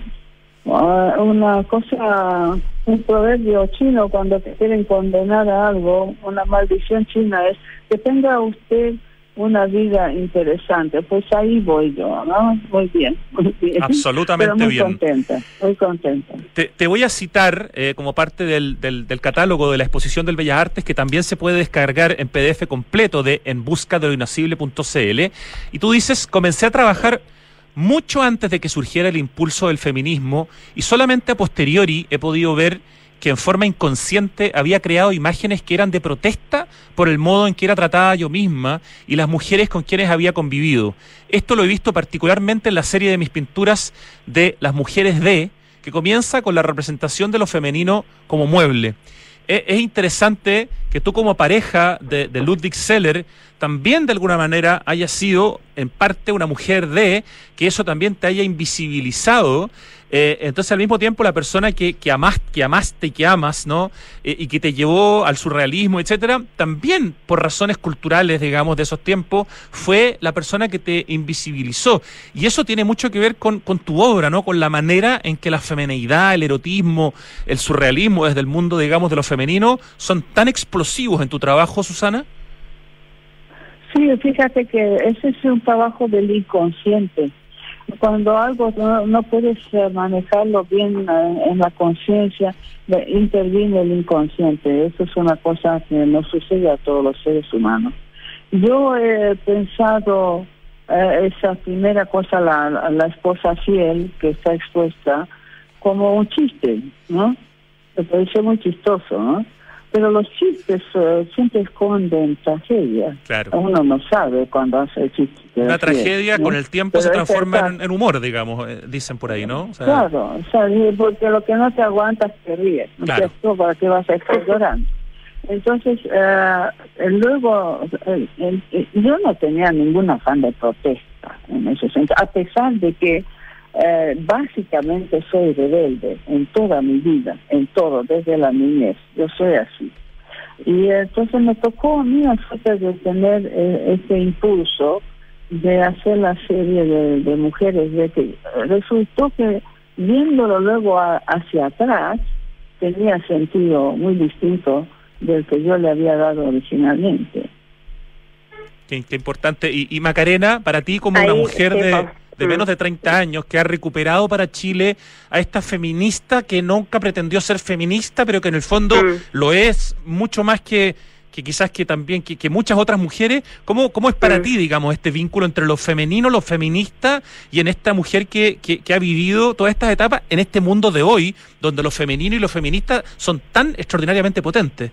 uh, una cosa, un proverbio chino cuando te quieren condenar a algo, una maldición china es que tenga usted una vida interesante. Pues ahí voy yo, ¿no? Muy bien, muy bien. Absolutamente Pero muy bien. Muy contenta, muy contenta. Te, te voy a citar eh, como parte del, del, del catálogo de la exposición del Bellas Artes, que también se puede descargar en P D F completo de en busca de lo inacible punto c l. Y tú dices, comencé a trabajar mucho antes de que surgiera el impulso del feminismo y solamente a posteriori he podido ver que en forma inconsciente había creado imágenes que eran de protesta por el modo en que era tratada yo misma y las mujeres con quienes había convivido. Esto lo he visto particularmente en la serie de mis pinturas de Las Mujeres de, que comienza con la representación de lo femenino como mueble. Es, es interesante que tú como pareja de, de Ludwig Celer también de alguna manera haya sido en parte una mujer de, que eso también te haya invisibilizado. Eh, entonces al mismo tiempo la persona que, que, amas, que amaste y que amas, ¿no? Eh, y que te llevó al surrealismo, etcétera, también por razones culturales, digamos, de esos tiempos, fue la persona que te invisibilizó. Y eso tiene mucho que ver con, con tu obra, ¿no? Con la manera en que la femineidad, el erotismo, el surrealismo desde el mundo, digamos, de lo femenino, son tan explosivos en tu trabajo, Susana. Sí, fíjate que ese es un trabajo del inconsciente. Cuando algo no, no puedes eh, manejarlo bien eh, en la conciencia, eh, interviene el inconsciente. Eso es una cosa que no sucede a todos los seres humanos. Yo he pensado eh, esa primera cosa, la, la, la esposa fiel que está expuesta, como un chiste, ¿no? Me parece muy chistoso, ¿no? Pero los chistes uh, siempre esconden tragedia. Claro. Uno no sabe cuando hace chistes. Una tragedia, ¿no? Con el tiempo Pero se transforma esa, en, en humor, digamos, eh, dicen por ahí, ¿no? O sea, claro, o sea, porque lo que no te aguantas te ríes, ¿no? Claro. ¿Cierto? ¿Para qué vas a estar llorando? Entonces, uh, luego, eh, eh, yo no tenía ningún afán de protesta en ese sentido, a pesar de que Eh, básicamente soy rebelde en toda mi vida, en todo, desde la niñez, yo soy así. Y entonces me tocó a mí acerca de tener eh, este impulso de hacer la serie de, de mujeres, de que resultó que viéndolo luego a, hacia atrás, tenía sentido muy distinto del que yo le había dado originalmente. qué, qué importante. Y, y Macarena, para ti como Ahí, una mujer sí, de... pues. de menos de treinta años, que ha recuperado para Chile a esta feminista que nunca pretendió ser feminista, pero que en el fondo Mm. lo es mucho más que, que quizás que también que, que muchas otras mujeres. ¿Cómo, cómo es para Mm. ti, digamos, este vínculo entre lo femenino, lo feminista y en esta mujer que, que, que ha vivido todas estas etapas en este mundo de hoy, donde lo femenino y lo feminista son tan extraordinariamente potentes?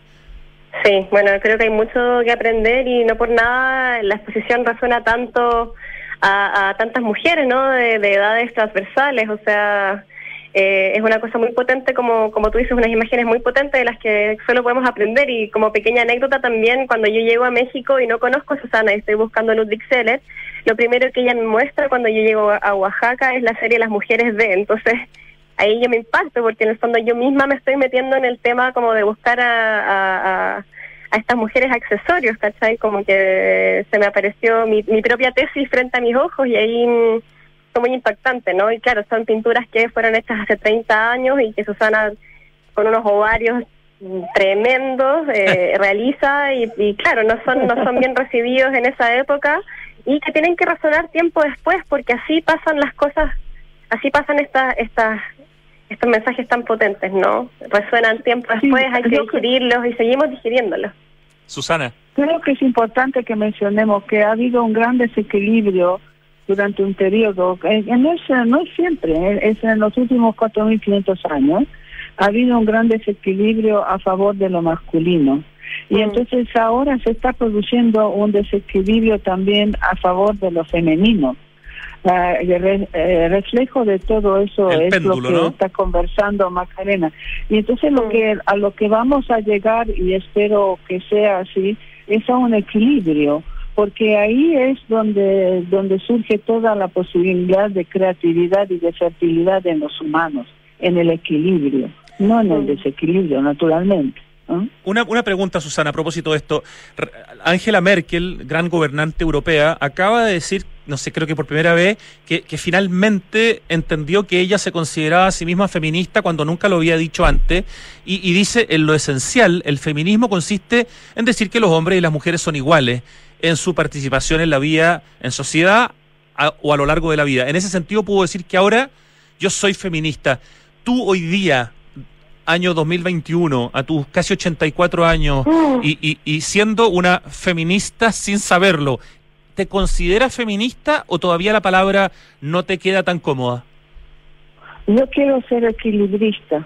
Sí, bueno, creo que hay mucho que aprender y no por nada la exposición resuena tanto a, a tantas mujeres, ¿no? De, de edades transversales, o sea, eh, es una cosa muy potente, como como tú dices, unas imágenes muy potentes de las que solo podemos aprender. Y como pequeña anécdota también, cuando yo llego a México y no conozco a Susana y estoy buscando a Ludwig Seller, lo primero que ella me muestra cuando yo llego a Oaxaca es la serie Las Mujeres de, entonces ahí yo me impacto, porque en el fondo yo misma me estoy metiendo en el tema como de buscar a, a, a a estas mujeres accesorios, ¿cachai? Como que se me apareció mi, mi propia tesis frente a mis ojos y ahí mm, fue muy impactante, ¿no? Y claro, son pinturas que fueron hechas hace treinta años y que Susana, con unos ovarios mm, tremendos, eh, realiza y, y claro, no son no son bien recibidos en esa época y que tienen que razonar tiempo después, porque así pasan las cosas, así pasan estas estas estos mensajes tan potentes, ¿no? Resuenan tiempo después, hay que digerirlos y seguimos digiriéndolos. Susana. Creo que es importante que mencionemos que ha habido un gran desequilibrio durante un periodo, eh, no, es, no es siempre, eh, es en los últimos cuatro mil quinientos años, ha habido un gran desequilibrio a favor de lo masculino. Y Mm. entonces ahora se está produciendo un desequilibrio también a favor de lo femenino. Uh, el re, eh, reflejo de todo eso El es péndulo, lo que ¿no? está conversando Macarena. Y entonces lo Mm. que a lo que vamos a llegar, y espero que sea así, es a un equilibrio, porque ahí es donde donde surge toda la posibilidad de creatividad y de fertilidad en los humanos, en el equilibrio, no en el Mm. desequilibrio, naturalmente, ¿no? Una, una pregunta, Susana, a propósito de esto. R- Angela Merkel, gran gobernante europea, acaba de decir, no sé, creo que por primera vez, que, que finalmente entendió que ella se consideraba a sí misma feminista cuando nunca lo había dicho antes, y, y dice, en lo esencial, el feminismo consiste en decir que los hombres y las mujeres son iguales en su participación en la vida, en sociedad a- o a lo largo de la vida. En ese sentido puedo decir que ahora yo soy feminista. Tú hoy día, año dos mil veintiuno, a tus casi ochenta y cuatro años, y, y, y siendo una feminista sin saberlo, ¿te consideras feminista o todavía la palabra no te queda tan cómoda? Yo quiero ser equilibrista.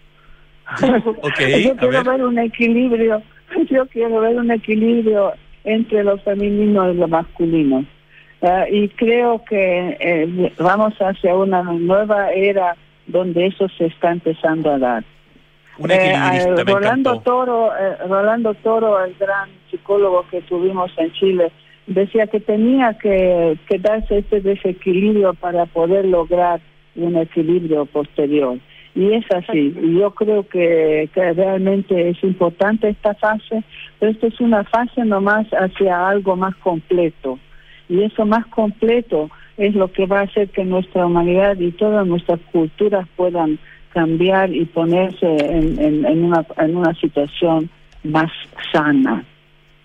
Ok, yo a quiero ver. ver un equilibrio, yo quiero ver un equilibrio entre lo femenino y lo masculino. Uh, y creo que eh, vamos hacia una nueva era donde eso se está empezando a dar. Un equilibrista, eh, me Rolando encantó. Toro, eh, Rolando Toro, el gran psicólogo que tuvimos en Chile, decía que tenía que, que darse este desequilibrio para poder lograr un equilibrio posterior. Y es así. Y yo creo que, que realmente es importante esta fase, pero esta es una fase nomás hacia algo más completo. Y eso más completo es lo que va a hacer que nuestra humanidad y todas nuestras culturas puedan cambiar y ponerse en, en, en, una, en una situación más sana.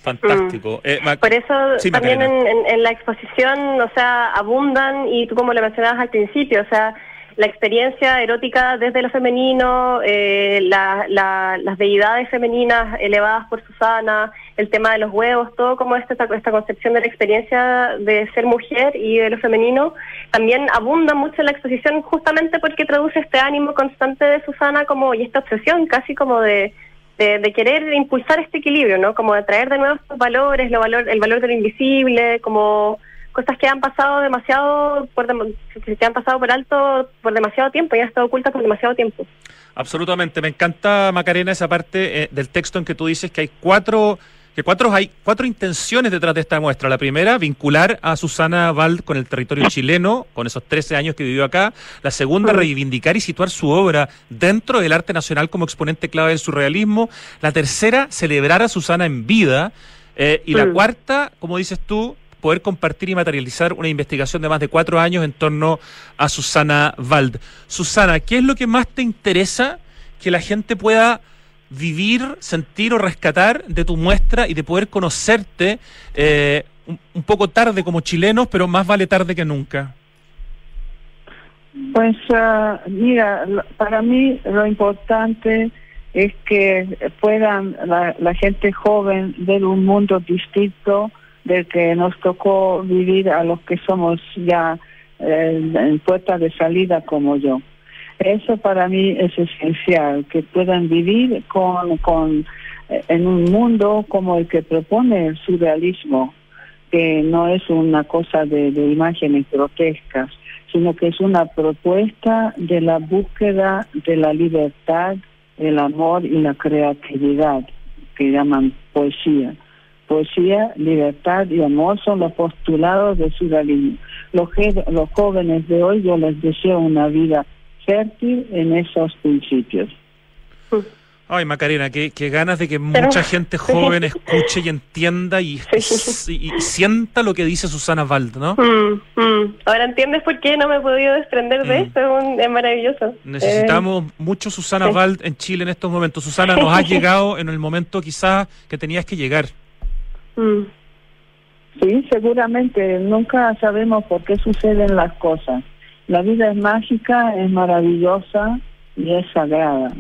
Fantástico. Mm. Eh, Mac- Por eso sí, también en, Macarena. en, en la exposición, o sea, abundan, y tú como lo mencionabas al principio, o sea, la experiencia erótica desde lo femenino, eh, la, la, las deidades femeninas elevadas por Susana, el tema de los huevos, todo como esta, esta concepción de la experiencia de ser mujer y de lo femenino, también abunda mucho en la exposición justamente porque traduce este ánimo constante de Susana como y esta obsesión casi como de, de, de querer impulsar este equilibrio, ¿no? Como de traer de nuevo estos valores, lo valor, el valor de lo invisible, como cosas que han pasado demasiado por dem- que han pasado por alto por demasiado tiempo y han estado ocultas por demasiado tiempo. Absolutamente, me encanta, Macarena, esa parte eh, del texto en que tú dices que hay cuatro que cuatro hay cuatro intenciones detrás de esta muestra. La primera, vincular a Susana Vald con el territorio chileno, con esos trece años que vivió acá. La segunda, reivindicar y situar su obra dentro del arte nacional como exponente clave del surrealismo. La tercera, celebrar a Susana en vida. Eh, y la Mm. cuarta, como dices tú, poder compartir y materializar una investigación de más de cuatro años en torno a Susana Vald. Susana, ¿qué es lo que más te interesa que la gente pueda vivir, sentir o rescatar de tu muestra y de poder conocerte eh, un, un poco tarde como chilenos, pero más vale tarde que nunca? Pues uh, mira, lo- para mí lo importante es que puedan la, la gente joven ver un mundo distinto del que nos tocó vivir a los que somos ya eh, en puerta de salida como yo. Eso para mí es esencial, que puedan vivir con, con eh, en un mundo como el que propone el surrealismo, que no es una cosa de, de imágenes grotescas, sino que es una propuesta de la búsqueda de la libertad, el amor y la creatividad, que llaman poesía. Poesía, libertad y amor son los postulados del surrealismo. Los, je- los jóvenes de hoy, yo les deseo una vida fértil en esos principios. Ay, Macarena, qué, qué ganas de que Pero- mucha gente joven escuche y entienda y, y- y sienta lo que dice Susana Vald, ¿no? Mm, mm. Ahora entiendes por qué no me he podido desprender de Mm. esto, es, un- es maravilloso. Necesitamos mucho Susana sí. Vald en Chile en estos momentos. Susana, nos has llegado en el momento quizás que tenías que llegar. Eh, mm. Sí, seguramente, nunca sabemos por qué suceden las cosas. La vida es mágica, es maravillosa y es sagrada.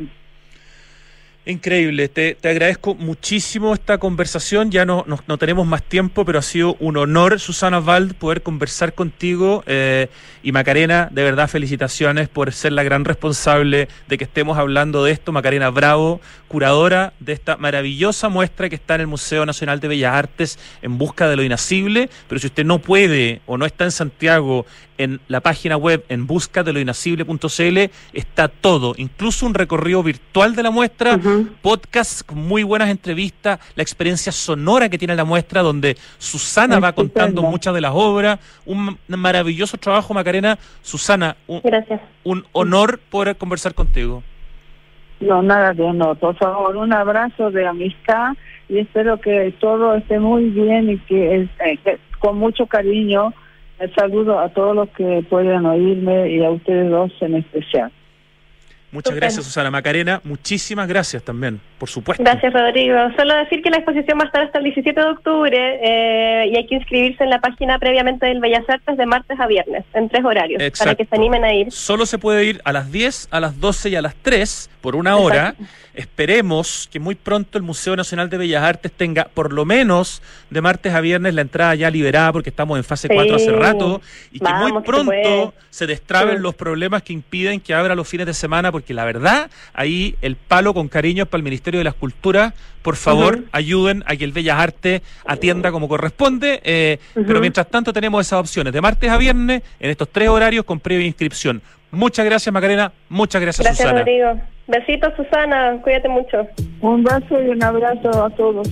Increíble, te, te agradezco muchísimo esta conversación, ya no, no, no tenemos más tiempo, pero ha sido un honor, Susana Vald, poder conversar contigo eh, y Macarena, de verdad felicitaciones por ser la gran responsable de que estemos hablando de esto. Macarena Bravo, curadora de esta maravillosa muestra que está en el Museo Nacional de Bellas Artes, En busca de lo inacible, pero si usted no puede o no está en Santiago, en la página web en busca de lo inacible punto c l está todo, incluso un recorrido virtual de la muestra, Ujú. podcast con muy buenas entrevistas, la experiencia sonora que tiene la muestra, donde Susana va Estupendo. contando muchas de las obras. Un maravilloso trabajo, Macarena. Susana, un, Gracias. un honor poder conversar contigo. No, nada de honor. Por favor, un abrazo de amistad y espero que todo esté muy bien y que, eh, que con mucho cariño el saludo a todos los que pueden oírme y a ustedes dos en especial. Muchas Estupendo. gracias, Susana. Macarena, muchísimas gracias también, por supuesto. Gracias, Rodrigo. Solo decir que la exposición va a estar hasta el diecisiete de octubre eh, y hay que inscribirse en la página previamente del Bellas Artes de martes a viernes, en tres horarios, Exacto. para que se animen a ir. Solo se puede ir a las diez, a las doce y a las tres por una hora. Exacto. Esperemos que muy pronto el Museo Nacional de Bellas Artes tenga por lo menos de martes a viernes la entrada ya liberada, porque estamos en fase Sí. cuatro hace rato, y que Vamos, muy que se puede. pronto se destraben Sí. los problemas que impiden que abra los fines de semana, porque la verdad, ahí el palo con cariño es para el Ministerio de las Culturas. Por favor, Ujú. ayuden a que el Bellas Artes atienda como corresponde, eh, Ujú. pero mientras tanto tenemos esas opciones de martes a viernes en estos tres horarios con previa inscripción. Muchas gracias, Macarena. Muchas gracias, Gracias, Susana. Rodrigo. Besitos, Susana. Cuídate mucho. Un beso y un abrazo a todos.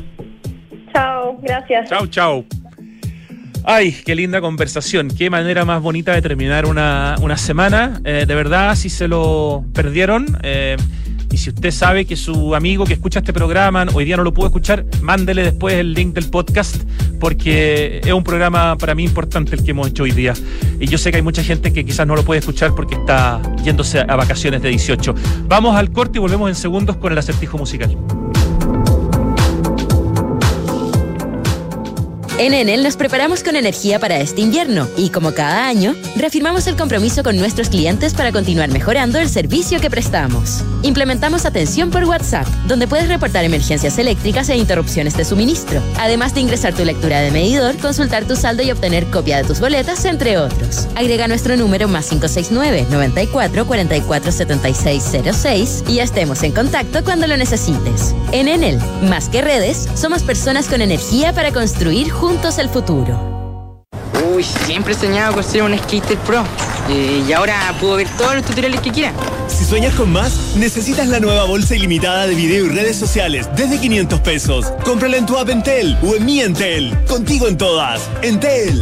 Chao. Gracias. Chau, chau. Ay, qué linda conversación. Qué manera más bonita de terminar una, una semana. Eh, de verdad, si se lo perdieron, eh, y si usted sabe que su amigo que escucha este programa hoy día no lo pudo escuchar, mándele después el link del podcast, porque es un programa para mí importante el que hemos hecho hoy día. Y yo sé que hay mucha gente que quizás no lo puede escuchar porque está yéndose a vacaciones de dieciocho. Vamos al corte y volvemos en segundos con el acertijo musical. En Enel nos preparamos con energía para este invierno y, como cada año, reafirmamos el compromiso con nuestros clientes para continuar mejorando el servicio que prestamos. Implementamos atención por WhatsApp, donde puedes reportar emergencias eléctricas e interrupciones de suministro, además de ingresar tu lectura de medidor, consultar tu saldo y obtener copia de tus boletas, entre otros. Agrega nuestro número más cinco seis nueve, noventa y cuatro, cuarenta y cuatro, setenta y seis cero seis y ya estemos en contacto cuando lo necesites. En Enel, más que redes, somos personas con energía para construir juntos el futuro. Uy, siempre he soñado con ser un skater pro. Eh, y ahora puedo ver todos los tutoriales que quiera. Si sueñas con más, necesitas la nueva bolsa ilimitada de video y redes sociales desde quinientos pesos. Cómprala en tu app Entel o en mi Entel. Contigo en todas. Entel.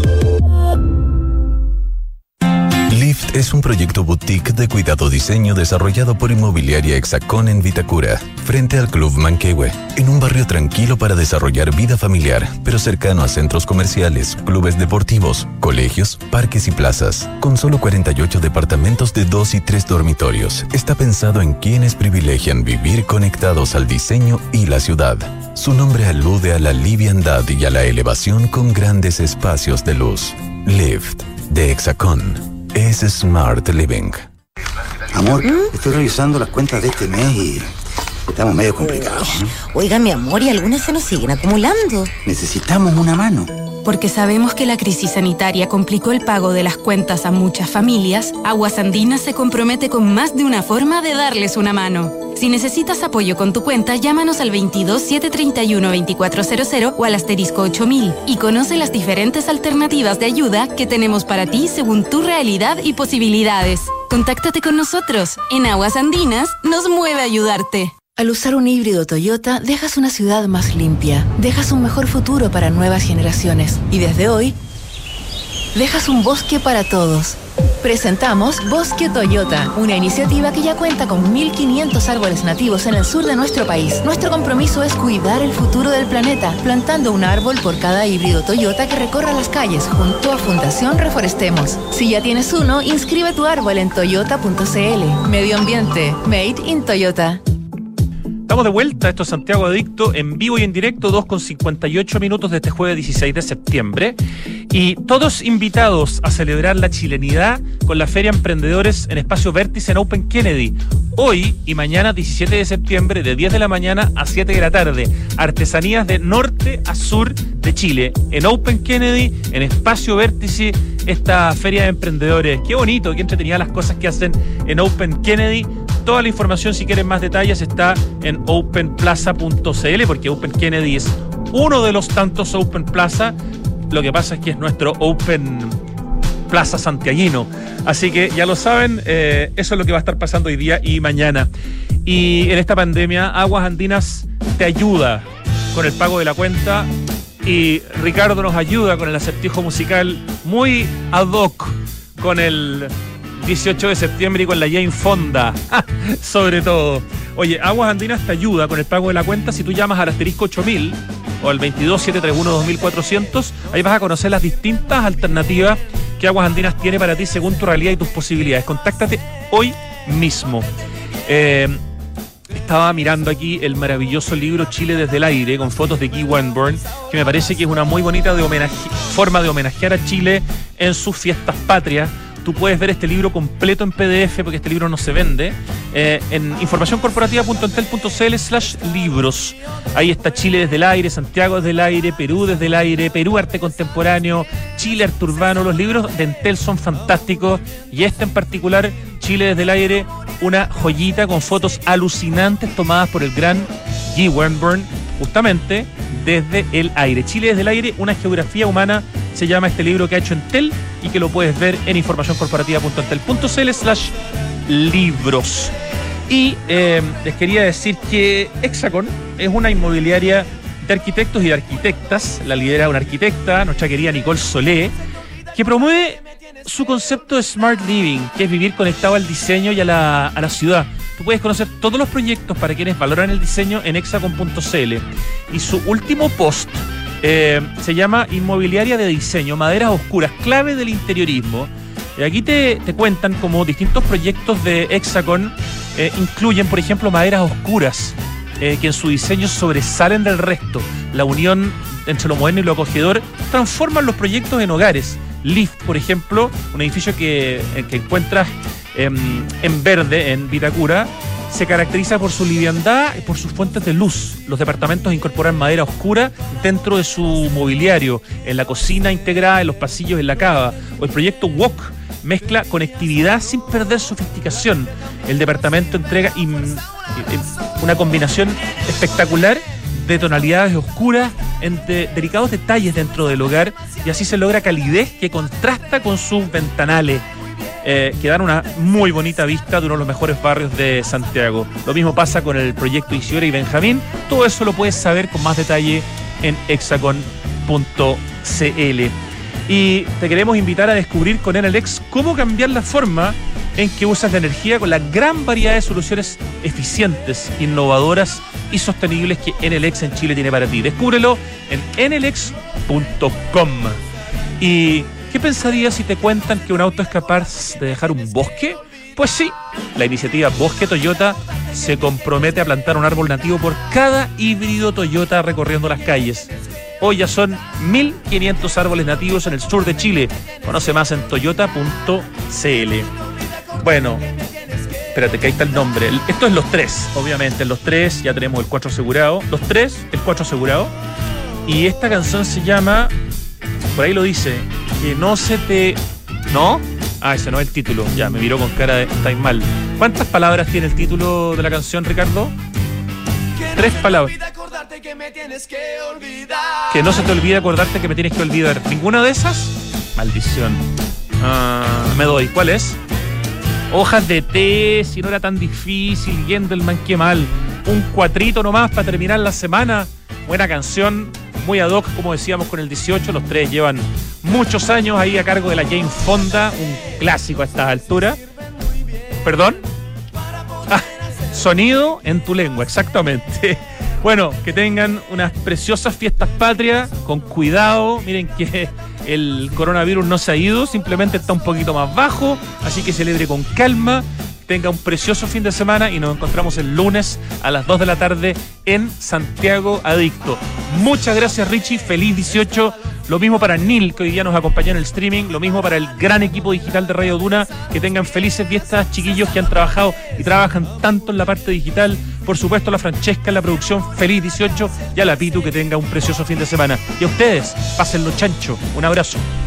Lift es un proyecto boutique de cuidado diseño desarrollado por Inmobiliaria Hexacón en Vitacura, frente al Club Manquehue, en un barrio tranquilo para desarrollar vida familiar, pero cercano a centros comerciales, clubes deportivos, colegios, parques y plazas. Con solo cuarenta y ocho departamentos de dos y tres dormitorios, está pensado en quienes privilegian vivir conectados al diseño y la ciudad. Su nombre alude a la liviandad y a la elevación con grandes espacios de luz. Lift, de Hexacón. Es Smart Living. Amor, ¿Mm? estoy revisando las cuentas de este mes y estamos medio complicados, ¿no? Oiga, mi amor, y algunas se nos siguen acumulando. Necesitamos una mano. Porque sabemos que la crisis sanitaria complicó el pago de las cuentas a muchas familias, Aguas Andinas se compromete con más de una forma de darles una mano. Si necesitas apoyo con tu cuenta, llámanos al veintidós, setecientos treinta y uno, veinticuatro cero cero o al asterisco ocho mil y conoce las diferentes alternativas de ayuda que tenemos para ti según tu realidad y posibilidades. Contáctate con nosotros. En Aguas Andinas nos mueve a ayudarte. Al usar un híbrido Toyota, dejas una ciudad más limpia, dejas un mejor futuro para nuevas generaciones y desde hoy, dejas un bosque para todos. Presentamos Bosque Toyota, una iniciativa que ya cuenta con mil quinientos árboles nativos en el sur de nuestro país. Nuestro compromiso es cuidar el futuro del planeta, plantando un árbol por cada híbrido Toyota que recorra las calles junto a Fundación Reforestemos. Si ya tienes uno, inscribe tu árbol en toyota punto c l. Medio ambiente, made in Toyota. Estamos de vuelta, esto es Santiago Adicto, en vivo y en directo, dos con cincuenta y ocho minutos de este jueves dieciséis de septiembre. Y todos invitados a celebrar la chilenidad con la Feria Emprendedores en Espacio Vértice en Open Kennedy. Hoy y mañana, diecisiete de septiembre, de diez de la mañana a siete de la tarde. Artesanías de norte a sur de Chile. En Open Kennedy, en Espacio Vértice, esta Feria de Emprendedores. Qué bonito, qué entretenidas las cosas que hacen en Open Kennedy. Toda la información, si quieren más detalles, está en open plaza punto c l, porque Open Kennedy es uno de los tantos Open Plaza. Lo que pasa es que es nuestro Open Plaza santiaguino. Así que ya lo saben, eh, eso es lo que va a estar pasando hoy día y mañana. Y en esta pandemia, Aguas Andinas te ayuda con el pago de la cuenta y Ricardo nos ayuda con el acertijo musical muy ad hoc con el dieciocho de septiembre y con la Jane Fonda, sobre todo. Oye, Aguas Andinas te ayuda con el pago de la cuenta si tú llamas al asterisco ocho mil o al veintidós, setecientos treinta y uno, dos mil cuatrocientos. Ahí vas a conocer las distintas alternativas que Aguas Andinas tiene para ti según tu realidad y tus posibilidades. Contáctate hoy mismo. Eh, estaba mirando aquí el maravilloso libro Chile desde el aire con fotos de Guy Wenburn, que me parece que es una muy bonita de homenaje, forma de homenajear a Chile en sus fiestas patrias. Tú puedes ver este libro completo en P D F, porque este libro no se vende, eh, en informacioncorporativa.entel.cl slash libros. Ahí está Chile desde el aire, Santiago desde el aire, Perú desde el aire, Perú arte contemporáneo, Chile arte urbano. Los libros de Entel son fantásticos y este en particular, Chile desde el aire, una joyita con fotos alucinantes tomadas por el gran Guy Wenburn, justamente desde el aire. Chile desde el aire, una geografía humana, se llama este libro que ha hecho Entel y que lo puedes ver en informacioncorporativa.entel.cl slash libros. Y eh, les quería decir que Hexacón es una inmobiliaria de arquitectos y de arquitectas, la lidera una arquitecta, nuestra querida Nicole Solé, que promueve su concepto de Smart Living, que es vivir conectado al diseño y a la, a la ciudad. Tú puedes conocer todos los proyectos para quienes valoran el diseño en hexacon punto c l. Y su último post eh, se llama Inmobiliaria de Diseño, Maderas Oscuras, clave del interiorismo. Y aquí te, te cuentan como distintos proyectos de Hexacón eh, incluyen, por ejemplo, maderas oscuras. eh, que en su diseño sobresalen del resto. La unión entre lo moderno y lo acogedor transforman los proyectos en hogares. Lift, por ejemplo, un edificio que, que encuentras eh, en verde, en Vitacura, se caracteriza por su liviandad y por sus fuentes de luz. Los departamentos incorporan madera oscura dentro de su mobiliario, en la cocina integrada, en los pasillos, en la cava. O el proyecto Walk mezcla conectividad sin perder sofisticación. El departamento entrega in, una combinación espectacular de tonalidades oscuras entre delicados detalles dentro del hogar, y así se logra calidez que contrasta con sus ventanales, eh, que dan una muy bonita vista de uno de los mejores barrios de Santiago. Lo mismo pasa con el proyecto Isidora y Benjamín. Todo eso lo puedes saber con más detalle en hexacon punto c l. Y te queremos invitar a descubrir con Enelex cómo cambiar la forma en que usas la energía con la gran variedad de soluciones eficientes, innovadoras y sostenibles que Enelex en Chile tiene para ti. Descúbrelo en enelex punto com. ¿Y qué pensarías si te cuentan que un auto es capaz de dejar un bosque? Pues sí, la iniciativa Bosque Toyota se compromete a plantar un árbol nativo por cada híbrido Toyota recorriendo las calles. Hoy ya son mil quinientos árboles nativos en el sur de Chile. Conoce más en toyota punto c l. Bueno, espérate que ahí está el nombre. Esto es Los Tres, obviamente. En Los Tres ya tenemos el cuatro asegurado. Los Tres, el cuatro asegurado. Y esta canción se llama, por ahí lo dice, que no se te... ¿No? Ah, ese no es el título. Ya, me miró con cara de estáis mal. ¿Cuántas palabras tiene el título de la canción, Ricardo? Tres palabras. Que no se te olvide acordarte que me tienes que olvidar. ¿Ninguna de esas? Maldición. Ah, me doy. ¿Cuál es? Hojas de té, si no era tan difícil. Gentleman, qué mal. Un cuatrito nomás para terminar la semana. Buena canción, muy ad hoc, como decíamos, con el dieciocho. Los Tres llevan muchos años ahí a cargo de la Jane Fonda, un clásico a estas alturas. ¿Perdón? Ah, sonido en tu lengua, exactamente. Bueno, que tengan unas preciosas fiestas patrias, con cuidado. Miren que el coronavirus no se ha ido, simplemente está un poquito más bajo, así que celebre con calma. Tenga un precioso fin de semana y nos encontramos el lunes a las dos de la tarde en Santiago Adicto. Muchas gracias, Richie, feliz dieciocho. Lo mismo para Neil, que hoy día nos acompañó en el streaming. Lo mismo para el gran equipo digital de Radio Duna. Que tengan felices fiestas, chiquillos que han trabajado y trabajan tanto en la parte digital. Por supuesto, a la Francesca en la producción, feliz dieciocho. Y a la Pitu, que tenga un precioso fin de semana. Y a ustedes, pásenlo chancho. Un abrazo.